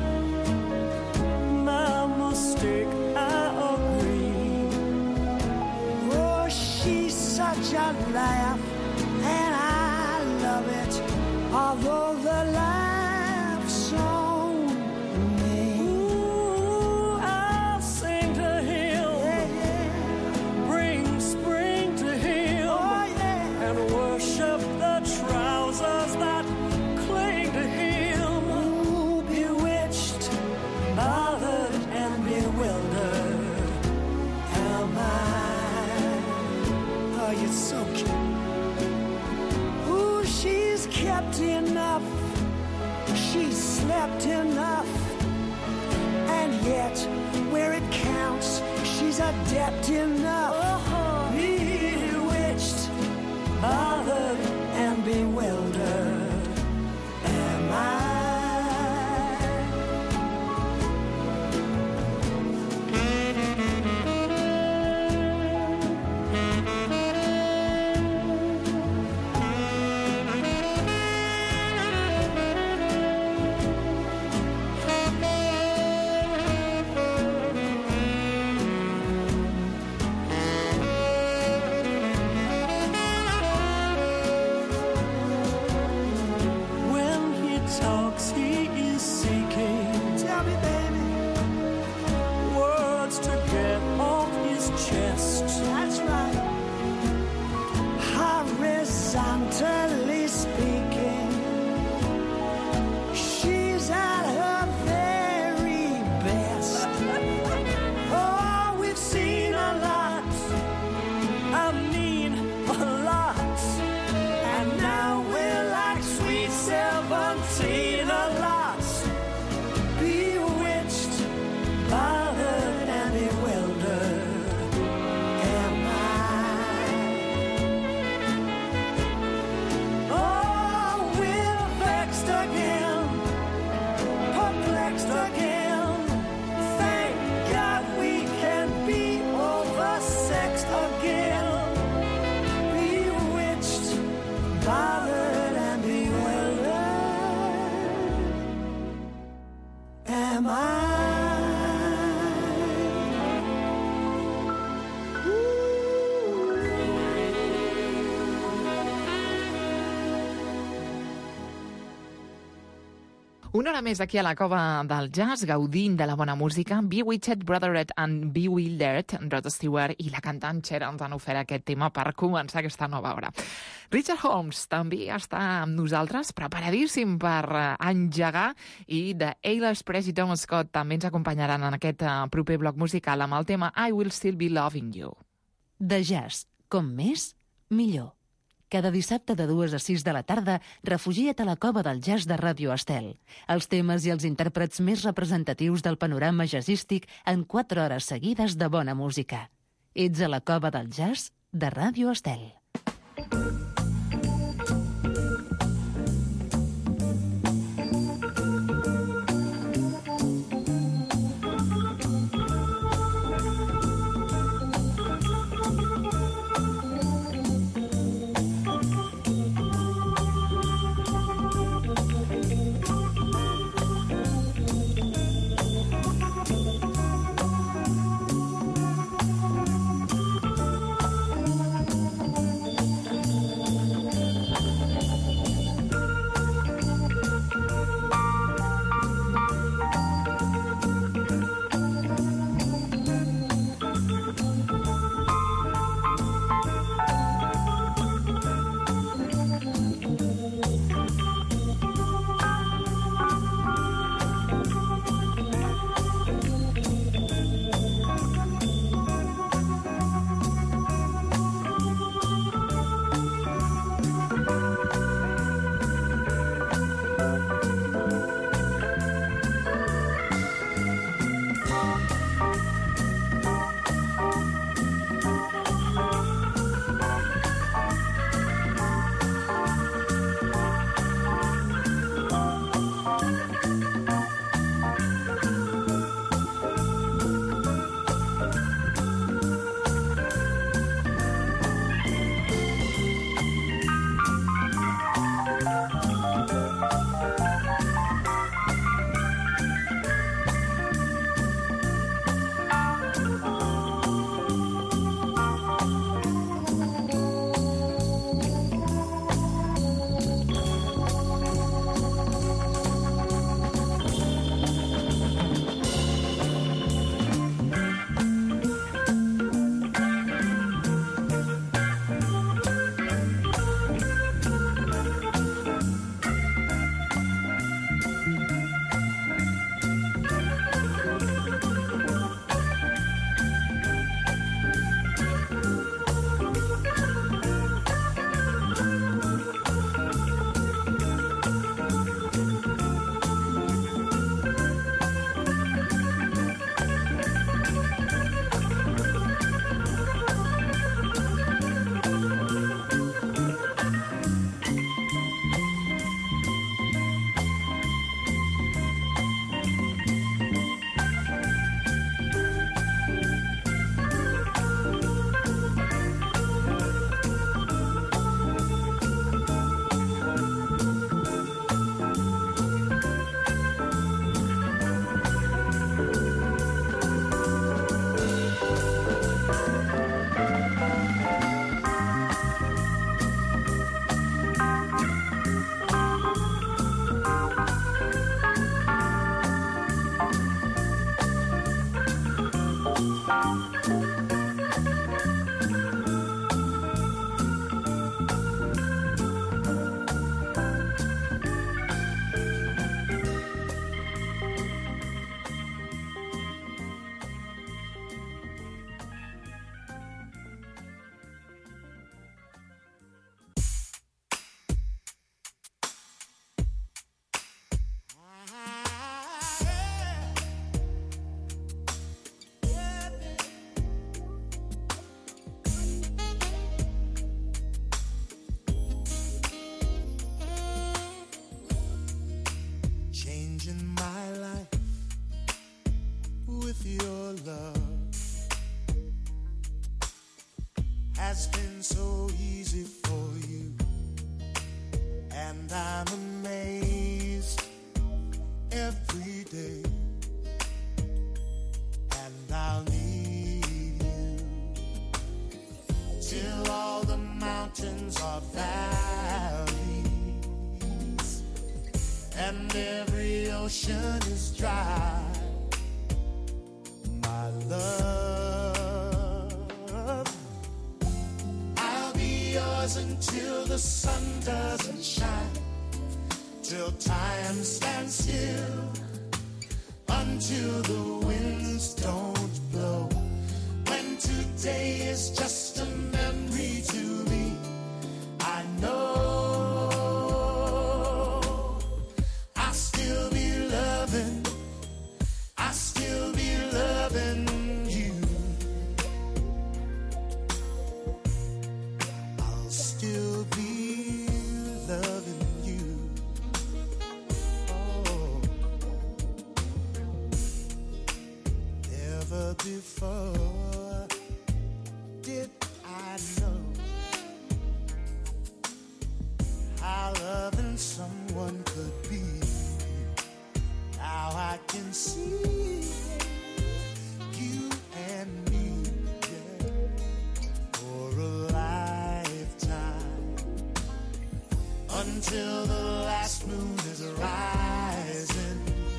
My mistake, I agree. Oh, she's such a laugh, and I love it. Although the laugh's on me. Ooh, I'll sing to him, yeah, yeah. Bring spring to him, oh, yeah. And worship the trousers that cling to him. Ooh, enough. She's slept enough. And yet, where it counts, she's adept enough. Uh-huh. Bewitched, bothered, and bewildered am I. Horizontally speaking, she's at her very best. Oh, we've seen a lot, I mean a lot, and now we're like sweet seventeen, a lot, bewitched, bothered, and bewildered. Am I? Una hora més aquí a la Cova del Jazz, gaudint de la bona música. Bewitched, Brothered and Bewildered, Rod Stewart i la cantant Cher ens han ofert aquest tema per començar aquesta nova hora. Richard Holmes també està amb nosaltres, preparadíssim per engegar, i The Ayla Express i Tom Scott també ens acompanyaran en aquest proper bloc musical amb el tema I Will Still Be Loving You. De jazz, com més, millor. Cada dissabte de dues a sis de la tarda, refugia't a la Cova del Jazz de Ràdio Estel. Els temes i els intèrprets més representatius del panorama jazzístic en quatre hores seguides de bona música. Ets a la Cova del Jazz de Ràdio Estel. I'm amazed every day, and I'll need you till all the mountains are valleys and every ocean is dry. My love, I'll be yours until the sun doesn't shine, till time stands still, until the winds don't blow. When today is just a memory to me, I know I'll still be loving, I'll still be loving you. I'll still be loving you. Oh, never before did I know how loving someone could be. Now I can see you and me, yeah, for a lifetime, until the last moon is rising.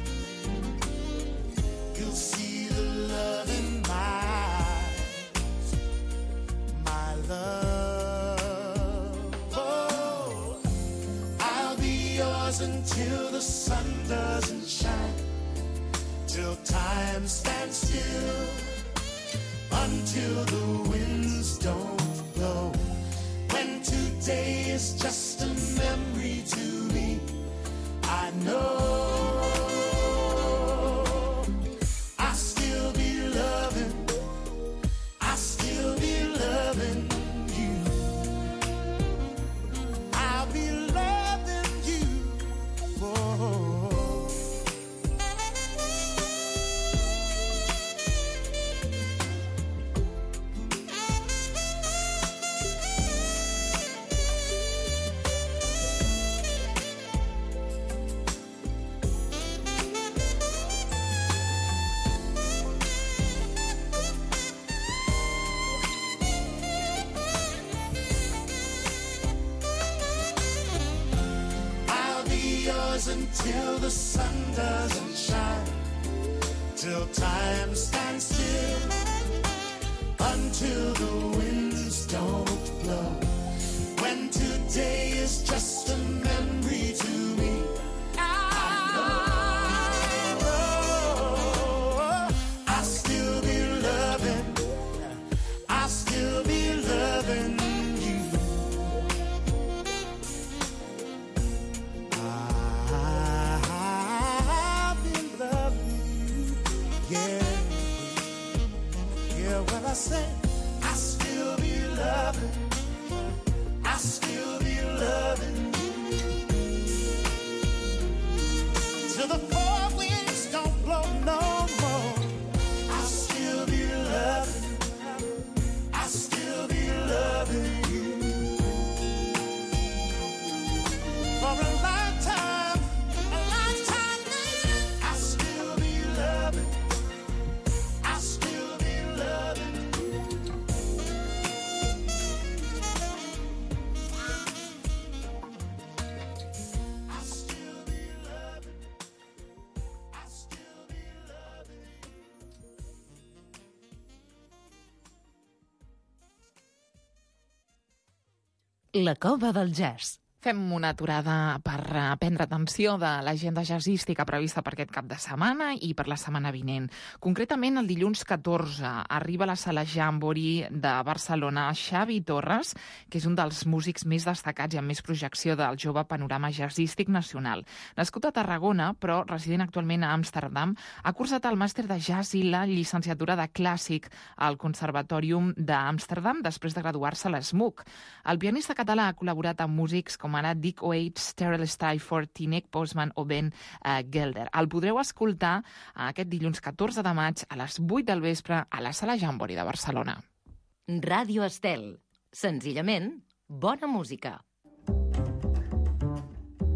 You'll see the love in my eyes, my love. Oh, I'll be yours until the sun doesn't shine, till time stands still, until the winds don't blow. When today is just a memory to me, I know I'll still be loving, I'll still be loving you. I'll be loving you. Oh. Until the sun doesn't shine, till time stands still, until the winds don't blow. When today is just a memory to me, I know I'll still be loving, I'll still be loving you. I say I still be loving, I still be loving you, till the four winds don't blow no more. I still be loving, I still be loving you for a lifetime, a lifetime. I still be loving, I still be loving. La cova del jazz. Fem una aturada per prendre atenció de l'agenda jazzística prevista per aquest cap de setmana i per la setmana vinent. Concretament, el dilluns catorze arriba a la sala Jamboree de Barcelona Xavi Torres, que és un dels músics més destacats i amb més projecció del jove panorama jazzístic nacional. Nascut a Tarragona, però resident actualment a Amsterdam, ha cursat el màster de jazz i la llicenciatura de clàssic al Conservatorium d'Amsterdam després de graduar-se a l'S M U C. El pianista català ha col·laborat amb músics com ara Dick Waits, Terrell Stafford, Tinek Postman o Ben uh, Gelder. El podreu escoltar aquest dilluns catorze de maig a les vuit del vespre a la sala Jamboree de Barcelona. Ràdio Estel. Senzillament, bona música.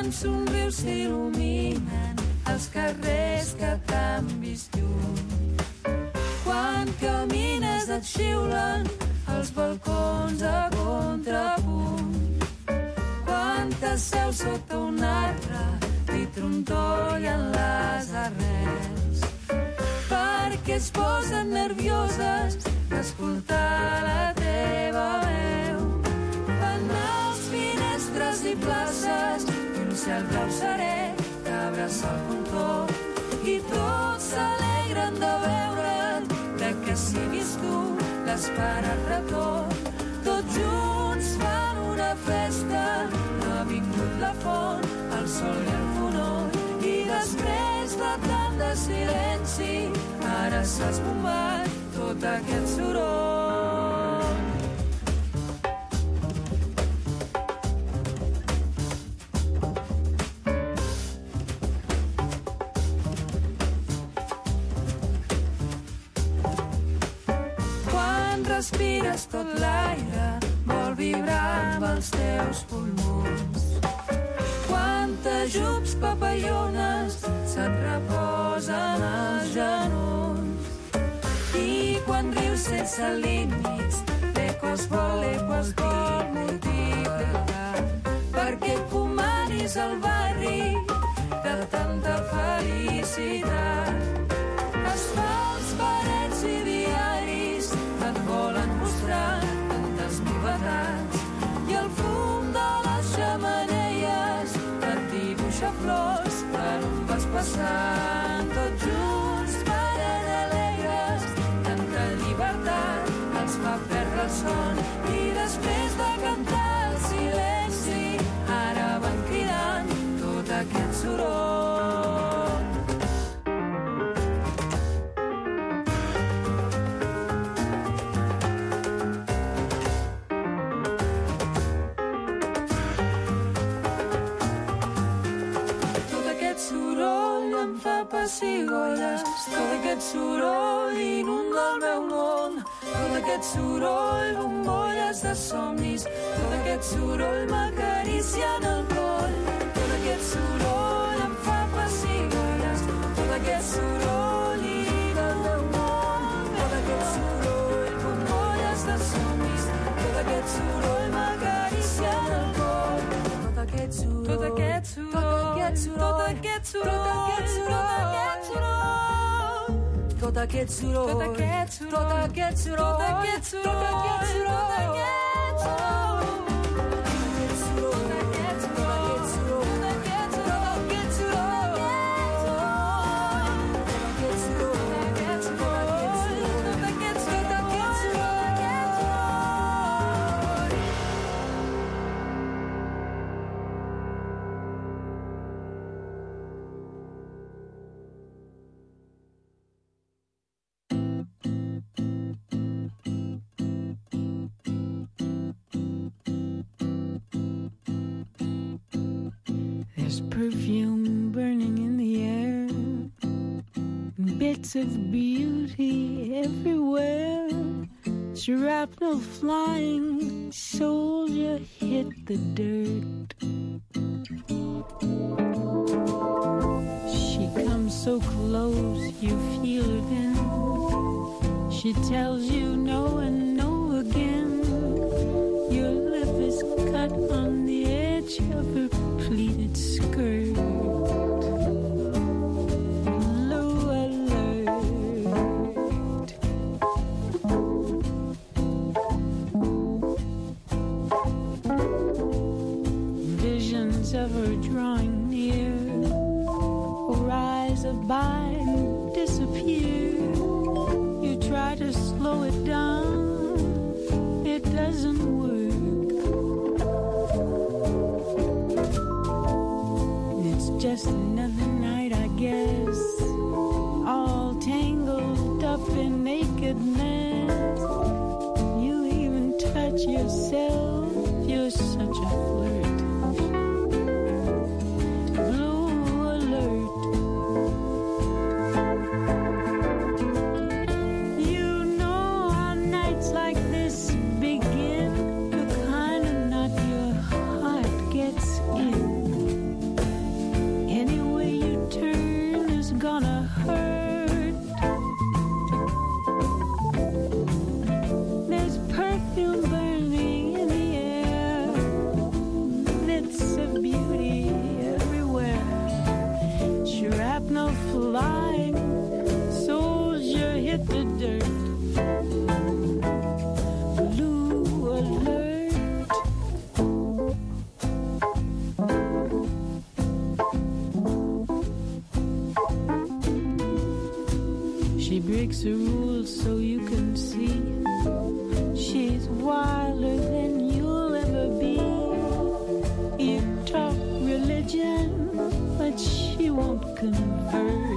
quan somrius s'il·luminen els carrers que t'han vist lluny. Quan camines et xiulen els balcons a contrapunt. Quan t'asseus sota un arbre i trontollen les arrels, perquè es posen nervioses d'escoltar la teva veu. Van els finestres i places i un cel blau serè que abraça el pontó i tots s'alegren de veure't, de que siguis tu l'esperat retorn. Tots junts fan una festa, ha vingut la font, el sol i el fonoll, i després de tant de silenci ara s'ha esbombat tot aquest soroll. Quan respires tot l'aire vol vibrar amb els teus pulmons. Quan t'ajups papallones se't reposen els genolls. I quan rius sense límits l'eco es vol, l'eco es vol multiplicar, perquè comanis el barri de tanta felicitat. Asfalts, parets i diaris et volen mostrar tantes novetats, i el fum de les xemeneies et dibuixa flors per on vas passant. Tots junts paren alegres, tanta llibertat els fa perdre el son, i després de cantar el silenci ara van cridant tot aquest soroll. Pessigolles, tot aquest soroll inunda el meu món, tot aquest soroll bombolles de somnis, tot aquest soroll m'acarícia en el coll, tot aquest soroll em fa pessigolles, tot aquest soroll inunda el meu món, tot aquest soroll bombolles de somnis, tot aquest soroll m'acarícia en el coll, tot aquest soroll, tot aquest soroll, tot aquest soroll, tot aquest soroll, tot aquest soroll, tot aquest soroll, tot aquest soroll, tot aquest soroll, tot aquest soroll, tot aquest soroll, perfume burning in the air, bits of beauty everywhere, shrapnel flying, soldier hit the dirt. She comes so close, you feel her then, she tells you no and no again, your lip is cut on the edge of her pleated skirt. Low alert. Visions of her drawing near rise up by and disappear. You try to slow it down, it doesn't work. Just another night, I guess, all tangled up in nakedness. You even touch yourself, you're such a flirt. Blue alert. You know how nights like this begin, the kind of knot your heart gets in. flying soldier hit the dirt. Blue alert. She breaks the rules so you can see. She's wilder than you'll ever be. You talk religion, but she won't convert.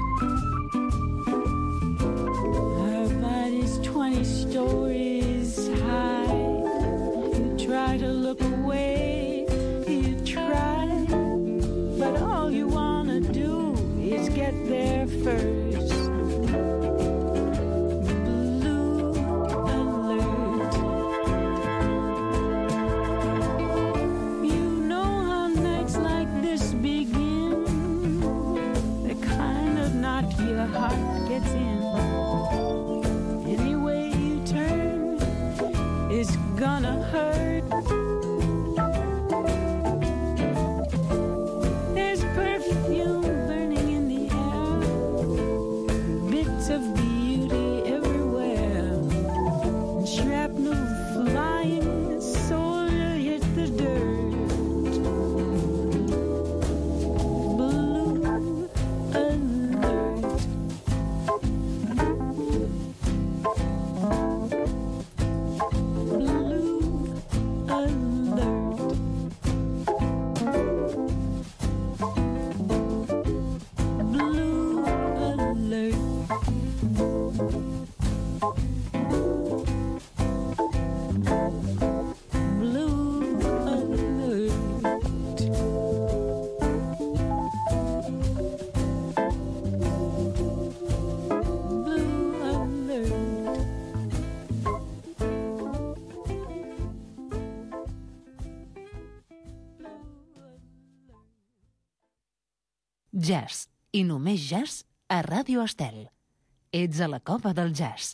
Her body's twenty stories high. You try to look away, you try, but all you wanna do is get there first. Your heart gets in. Any way you turn is gonna hurt. There's perfume burning in the air, bits of beauty everywhere, and shrapnel flying, soldier hit the dirt. Jazz, i només jazz a Ràdio Estel. Ets a la cova del jazz.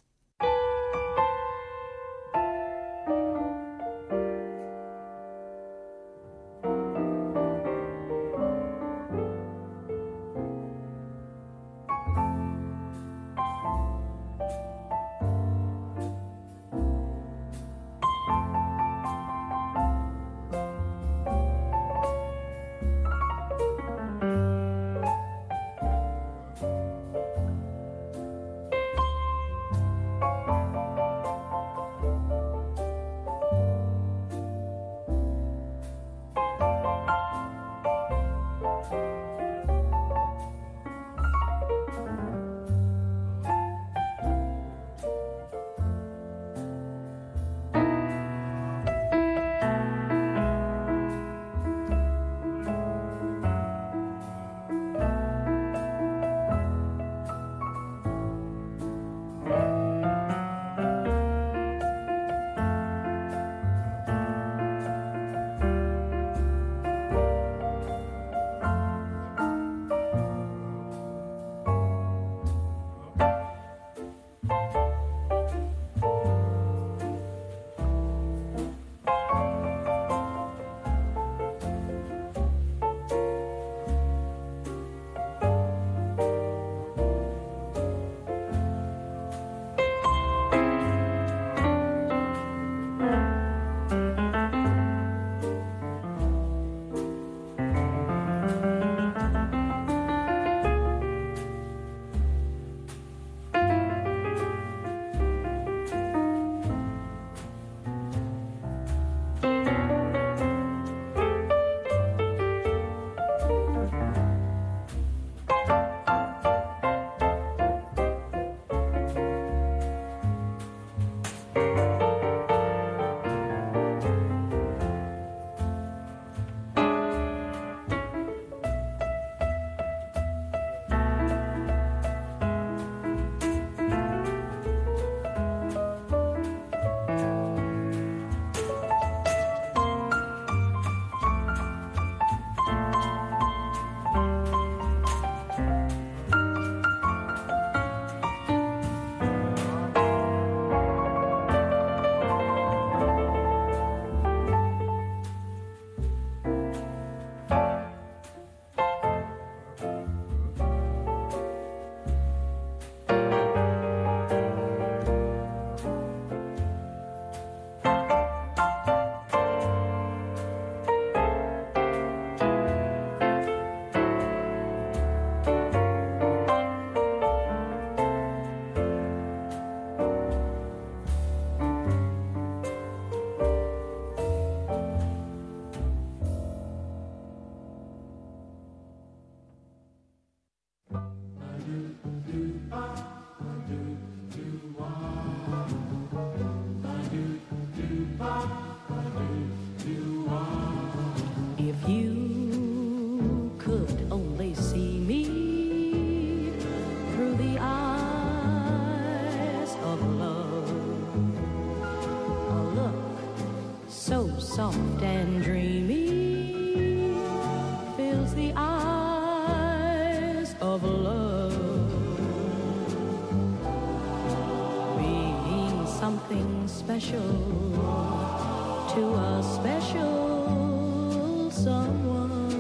special to a special someone.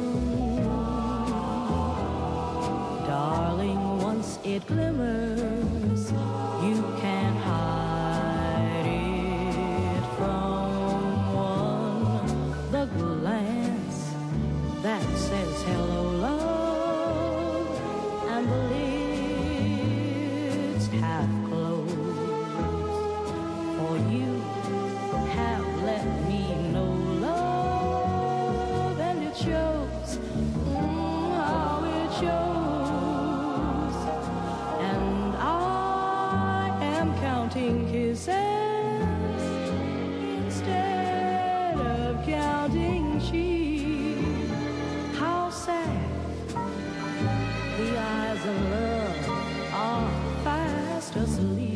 Darling, once it glimmers, you can't hide it from one. The glance that says hello, love, and the lids half closed. For you have let me know love, and it shows, mm, how it shows. And I am counting kisses instead of counting sheep. How sad the eyes of love are fast asleep.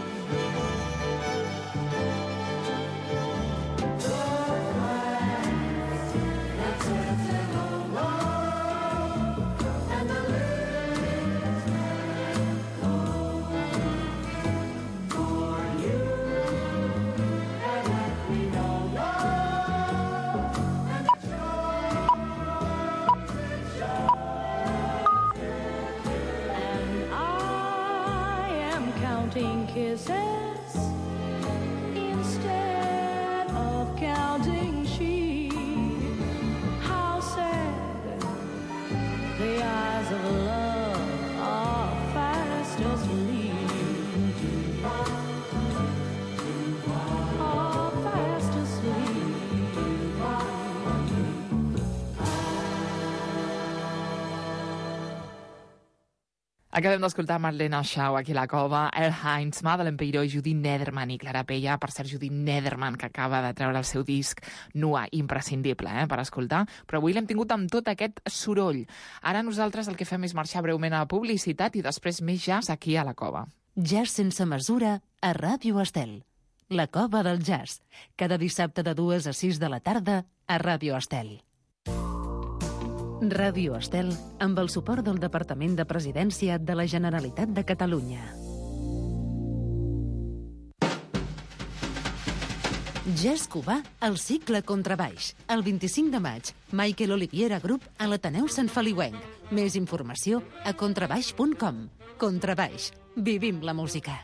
Counting kisses instead of counting sheep. How sad the eyes of love are fast asleep. Are fast asleep. Acabem d'escoltar Marlena Shaw aquí a la cova, El Heinz, Madeleine Peiró, Judy Nederman i Clara Pella. Per cert, Judy Nederman, que acaba de treure el seu disc Nua, imprescindible eh, per escoltar, però avui l'hem tingut amb tot aquest soroll. Ara nosaltres el que fem és marxar breument a publicitat i després més jazz aquí a la cova. Jazz sense mesura a Ràdio Estel. La cova del jazz. Cada dissabte de dues a sis de la tarda a Ràdio Estel. Ràdio Estel, amb el suport del Departament de Presidència de la Generalitat de Catalunya. Jazz cubà al cicle Contrabaix. El vint-i-cinc de maig, Michael Oliviera Group a l'Ateneu Sant Feliuenc. Més informació a contrabaix punt com. Contrabaix. Vivim la música.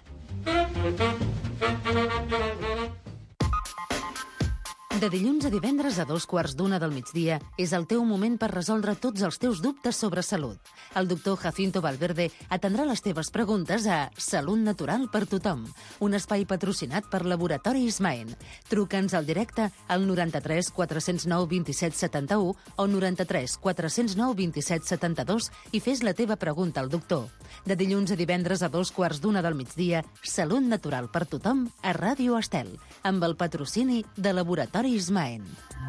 De dilluns a divendres a dos quarts d'una del migdia és el teu moment per resoldre tots els teus dubtes sobre salut. El doctor Jacinto Valverde atendrà les teves preguntes a Salut Natural per Tothom, un espai patrocinat per Laboratori Ismaen. Truca'ns al directe al noranta-tres quatre cents nou vint-i-set setanta-u o noranta-tres quatre cents nou vint-i-set setanta-dos i fes la teva pregunta al doctor. De dilluns a divendres a dos quarts d'una del migdia, Salut Natural per Tothom a Ràdio Estel, amb el patrocini de Laboratori Ismaen.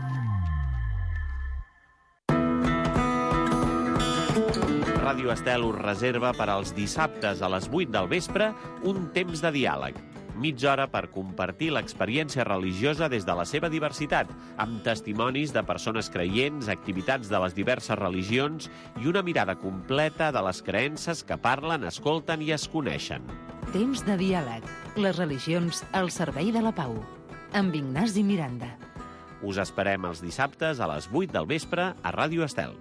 Ràdio Estel us reserva per als dissabtes a les vuit del vespre un temps de diàleg. Mitja hora per compartir l'experiència religiosa des de la seva diversitat, amb testimonis de persones creients, activitats de les diverses religions i una mirada completa de les creences que parlen, escolten i es coneixen. Temps de diàleg. Les religions al servei de la pau. Amb Ignasi Miranda. Us esperem els dissabtes a les vuit del vespre a Ràdio Estel.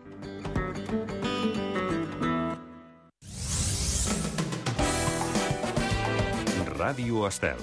Ràdio Estel.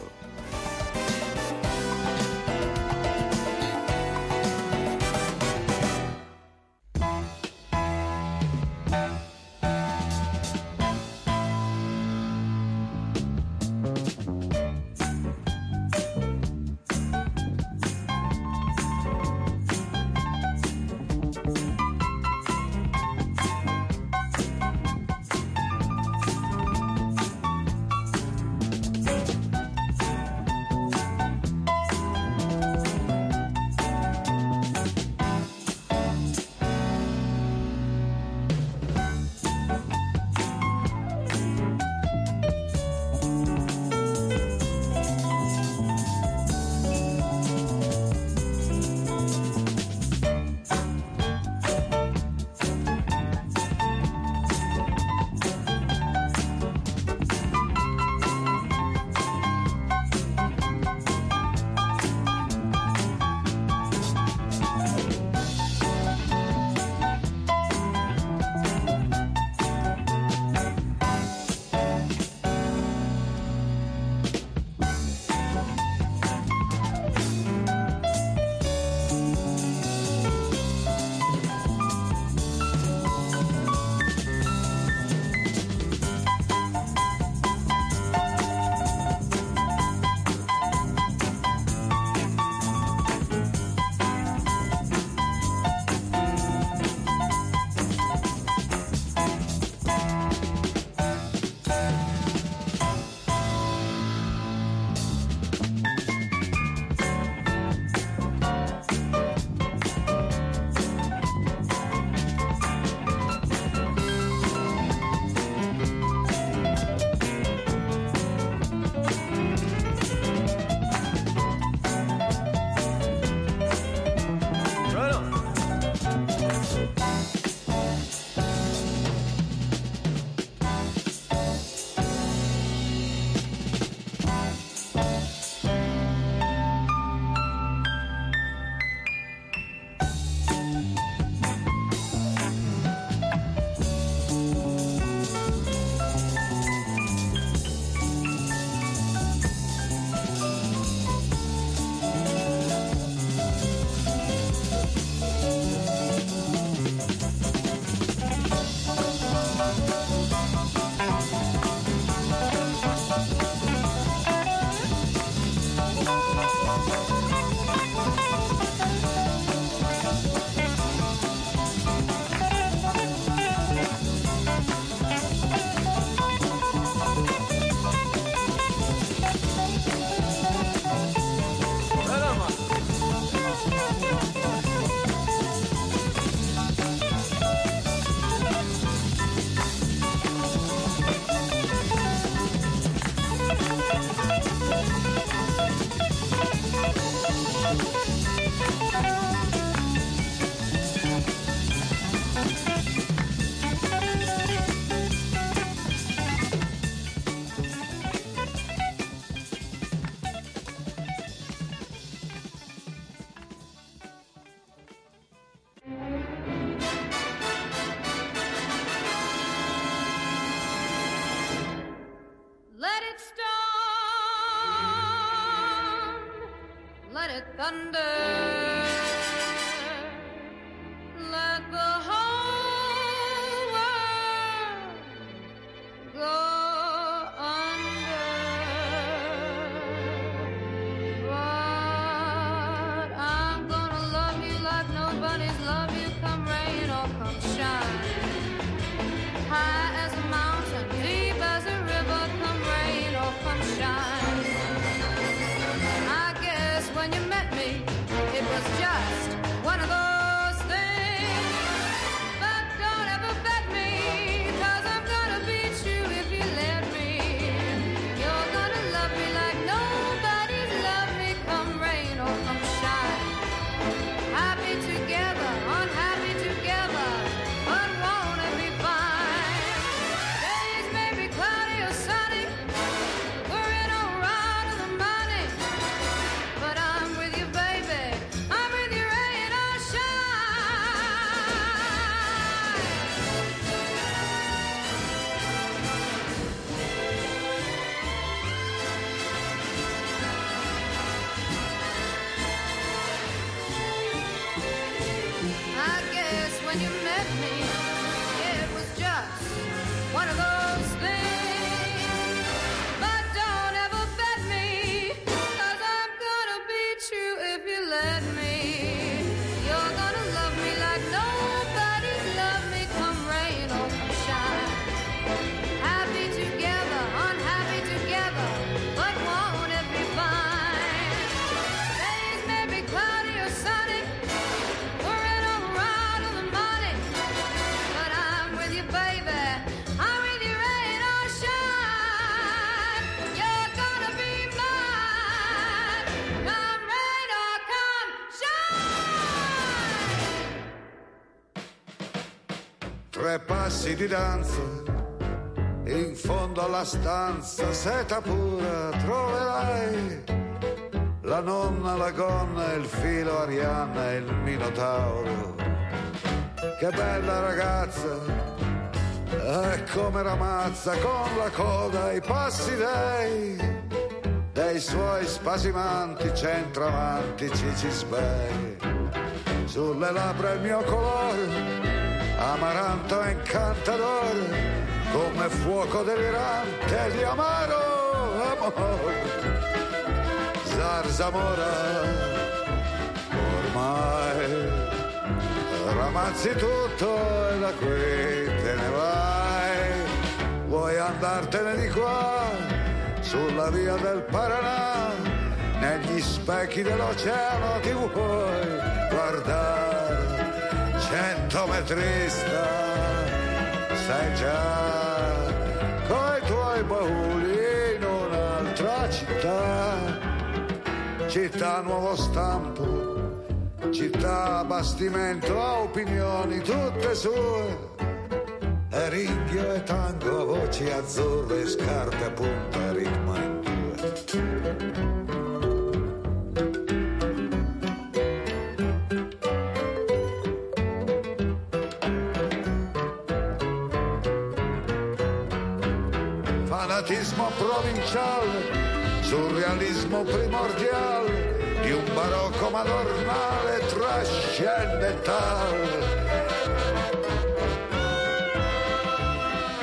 Tre passi di danza, in fondo alla stanza, seta pura, troverai la nonna, la gonna, il filo Arianna e il minotauro. Che bella ragazza, è come Ramazza, con la coda ai passi dei, dei suoi spasimanti centravanti Cicisbei. Sulle labbra il mio colore, amaranto incantadore, come fuoco delirante di amaro amore. Zarzamora, ormai ramazzi tutto e da qui te ne vai. Vuoi andartene di qua, sulla via del Paranà, negli specchi dell'oceano ti vuoi guardare. Centometrista, sei già coi tuoi bauli in un'altra città, città nuovo stampo, città bastimento a opinioni tutte sue, e ringhio e tango, voci azzurre, scarpe a punta, ritmo in due. Fanatismo provinciale, surrealismo primordiale, di un barocco madornale trascendentale.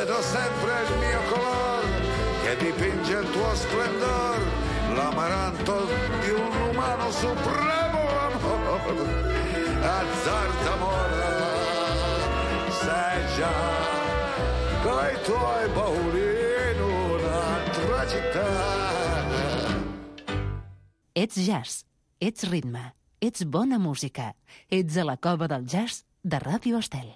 vedo sempre il mio color che dipinge il tuo splendor, l'amaranto di un umano supremo amor, azzardo amore, sei già coi tuoi bauli in un'altra città. Ets jazz, ets ritme, ets bona música, ets a la cova del jazz de Ràdio Estel.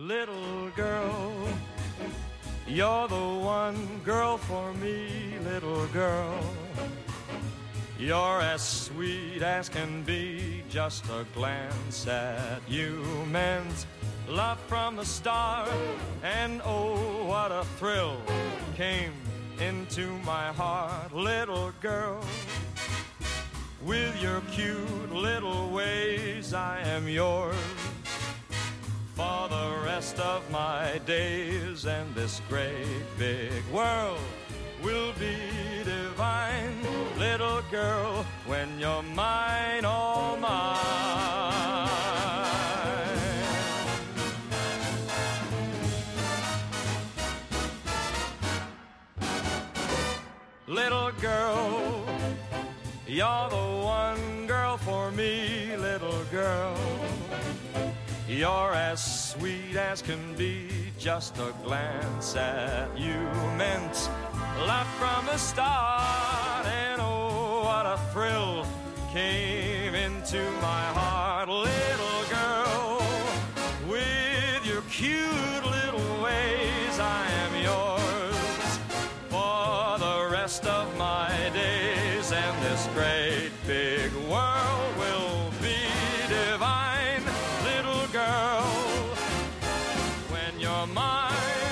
little girl. You're the one girl for me, little girl. You're as sweet as can be, just a glance at you meant love from the start. And oh, what a thrill came into my heart, little girl. With your cute little ways, I am yours for the rest of my days, and this great big world will be divine, little girl, when you're mine, all mine. Little girl, you're the one girl for me, little girl. You're as sweet as can be, just a glance at you meant love from the start. And oh, what a thrill came into my heart, little girl. With your cute little ways, I am yours for the rest of my days, and this great big world will be divine, little girl, when you're mine.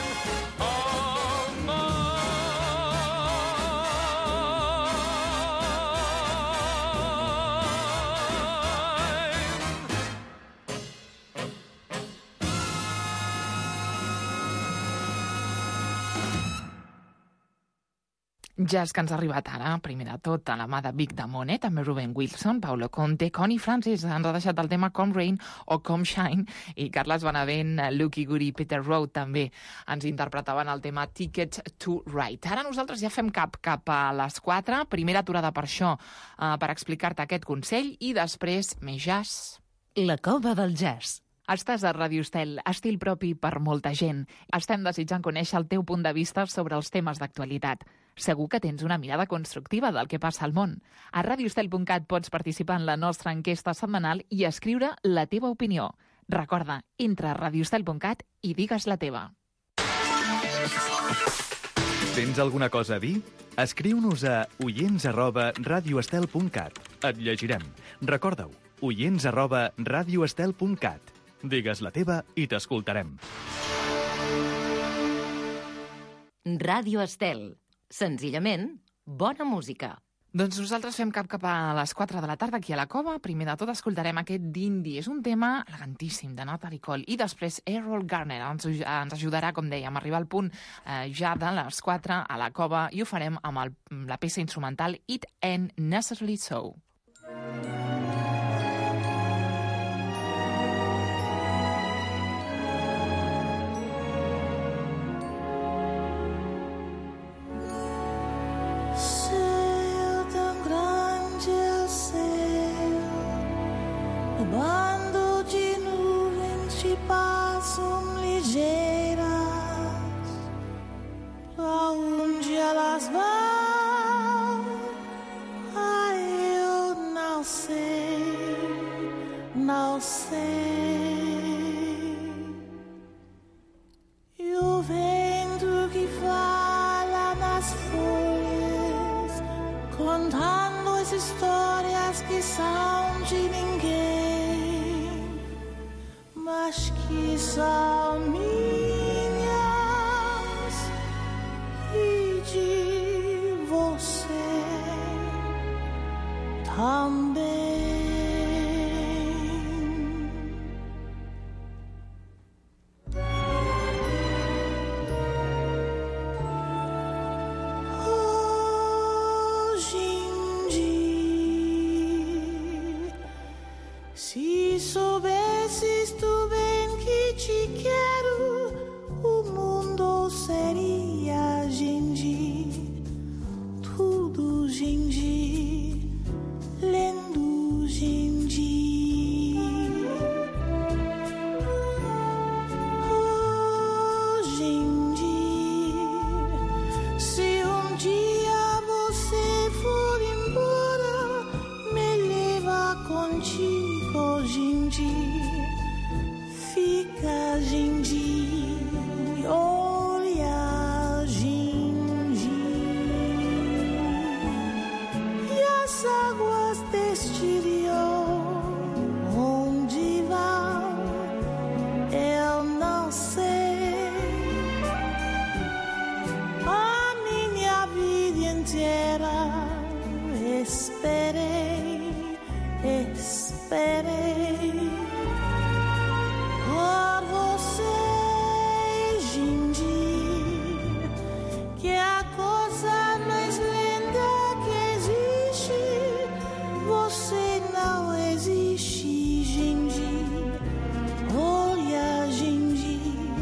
Jazz que ens ha arribat ara, primer de tot, a la mà de Vic Damone, també Ruben Wilson, Paulo Conte, Connie Francis, ens ha deixat el tema Come Rain o Come Shine, i Carles Benavent, Lucky Good i Peter Road també ens interpretaven el tema Ticket to Ride. Ara nosaltres ja fem cap cap a les quatre, primera aturada per això, eh, per explicar-te aquest consell, i després més jazz. La cova del jazz. Estàs a Ràdio Estel, estil propi per molta gent. Estem desitjant conèixer el teu punt de vista sobre els temes d'actualitat. Segur que tens una mirada constructiva del que passa al món. A radioestel punt cat pots participar en la nostra enquesta setmanal i escriure la teva opinió. Recorda, entra a radioestel punt cat i digues la teva. Tens alguna cosa a dir? Escriu-nos a oients arroba radioestel punt cat. Et llegirem. Recorda-ho, oients arroba radioestel punt cat. Digues la teva i t'escoltarem. Ràdio Estel. Senzillament, bona música. Doncs nosaltres fem cap cap a les quatre de la tarda aquí a la cova. Primer de tot escoltarem aquest d'Indie. És un tema elegantíssim de Natalie Cole. I després Errol Garner ens, ens ajudarà, com dèiem, a arribar al punt eh, ja de les quatre a la cova, i ho farem amb el, la peça instrumental It Ain't Necessarily So. Bando de nuvens te passam ligeiras, pra onde elas vão, ai, eu não sei, não sei. E o vento que fala nas folhas, contando as histórias que são de ninguém, mas que são minhas e de você também. Hoje em dia, se soubesses tu bem que te quero, o mundo seria Gindi, tudo Gindi, lendo Gindi. Hoje em dia, se um dia você for embora, me leva contigo, Gindi. Fica fica, Gindi, olha, Gindi, e as águas deste rio, onde vão, eu não sei. A minha vida inteira esperei, esperei por você, Gindi, que é a coisa mais linda que existe. Você não existe, Gindi. Olha, Gindi,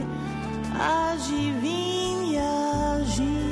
adivinha, Gindi.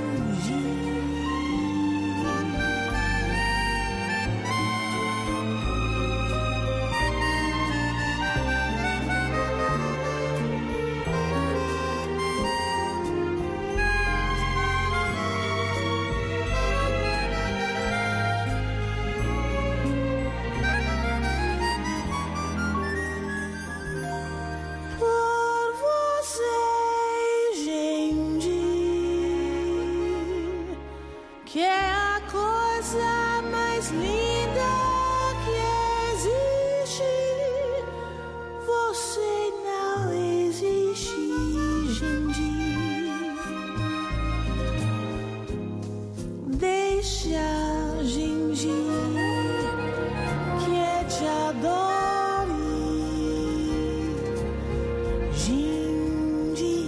Por você, Gindi, que é a coisa mais linda que existe. Você não existe, Gindi. Deixa, Gindi, que é te adore, Gindi.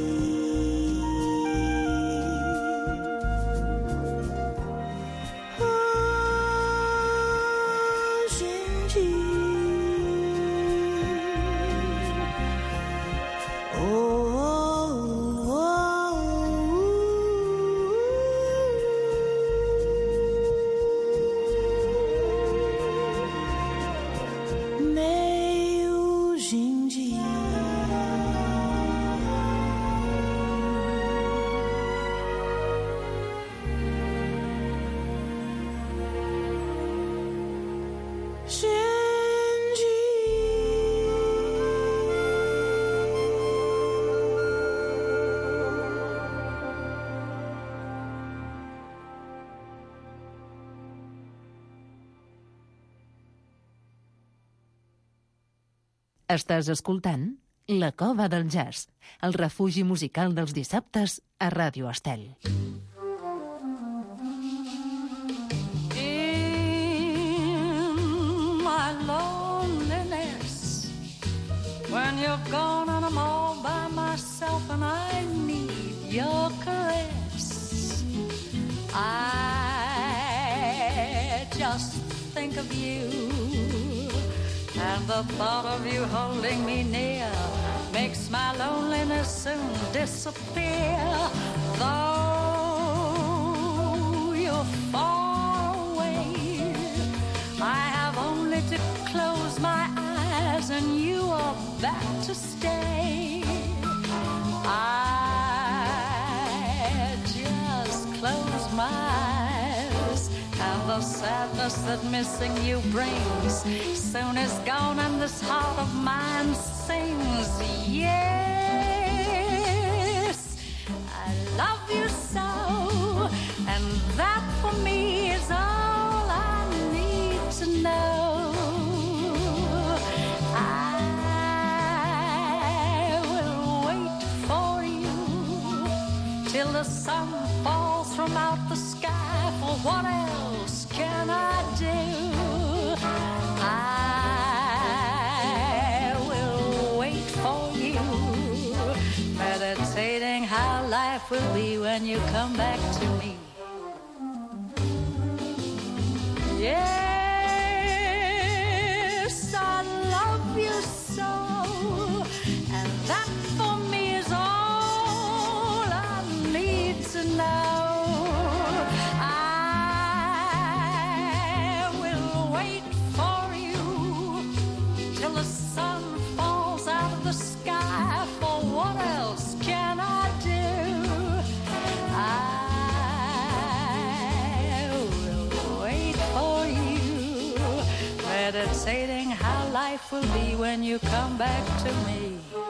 Oh, Gindi. Oh, oh, oh. Meu Gindi. Estàs escoltant La Cova del Jazz, el refugi musical dels dissabtes a Ràdio Estel. In my loneliness, when you're gone and I'm all by myself and I need your caress, I just think of you, and the thought of you holding me near makes my loneliness soon disappear. Though you're far away, I have only to close my eyes and you are back to stay. I just close my eyes, and the sadness that missing you brings soon is gone, and this heart of mine sings. Yes, I love you so, and that for me is all I need to know. I will wait for you till the sun falls from out the sky, for what else can I do? I will wait for you, meditating how life will be when you come back to me. Yes, I love you so, and that for me is all I need to know. I will wait for you till the sun falls out of the sky, for what else can I do? I meditating how life will be when you come back to me.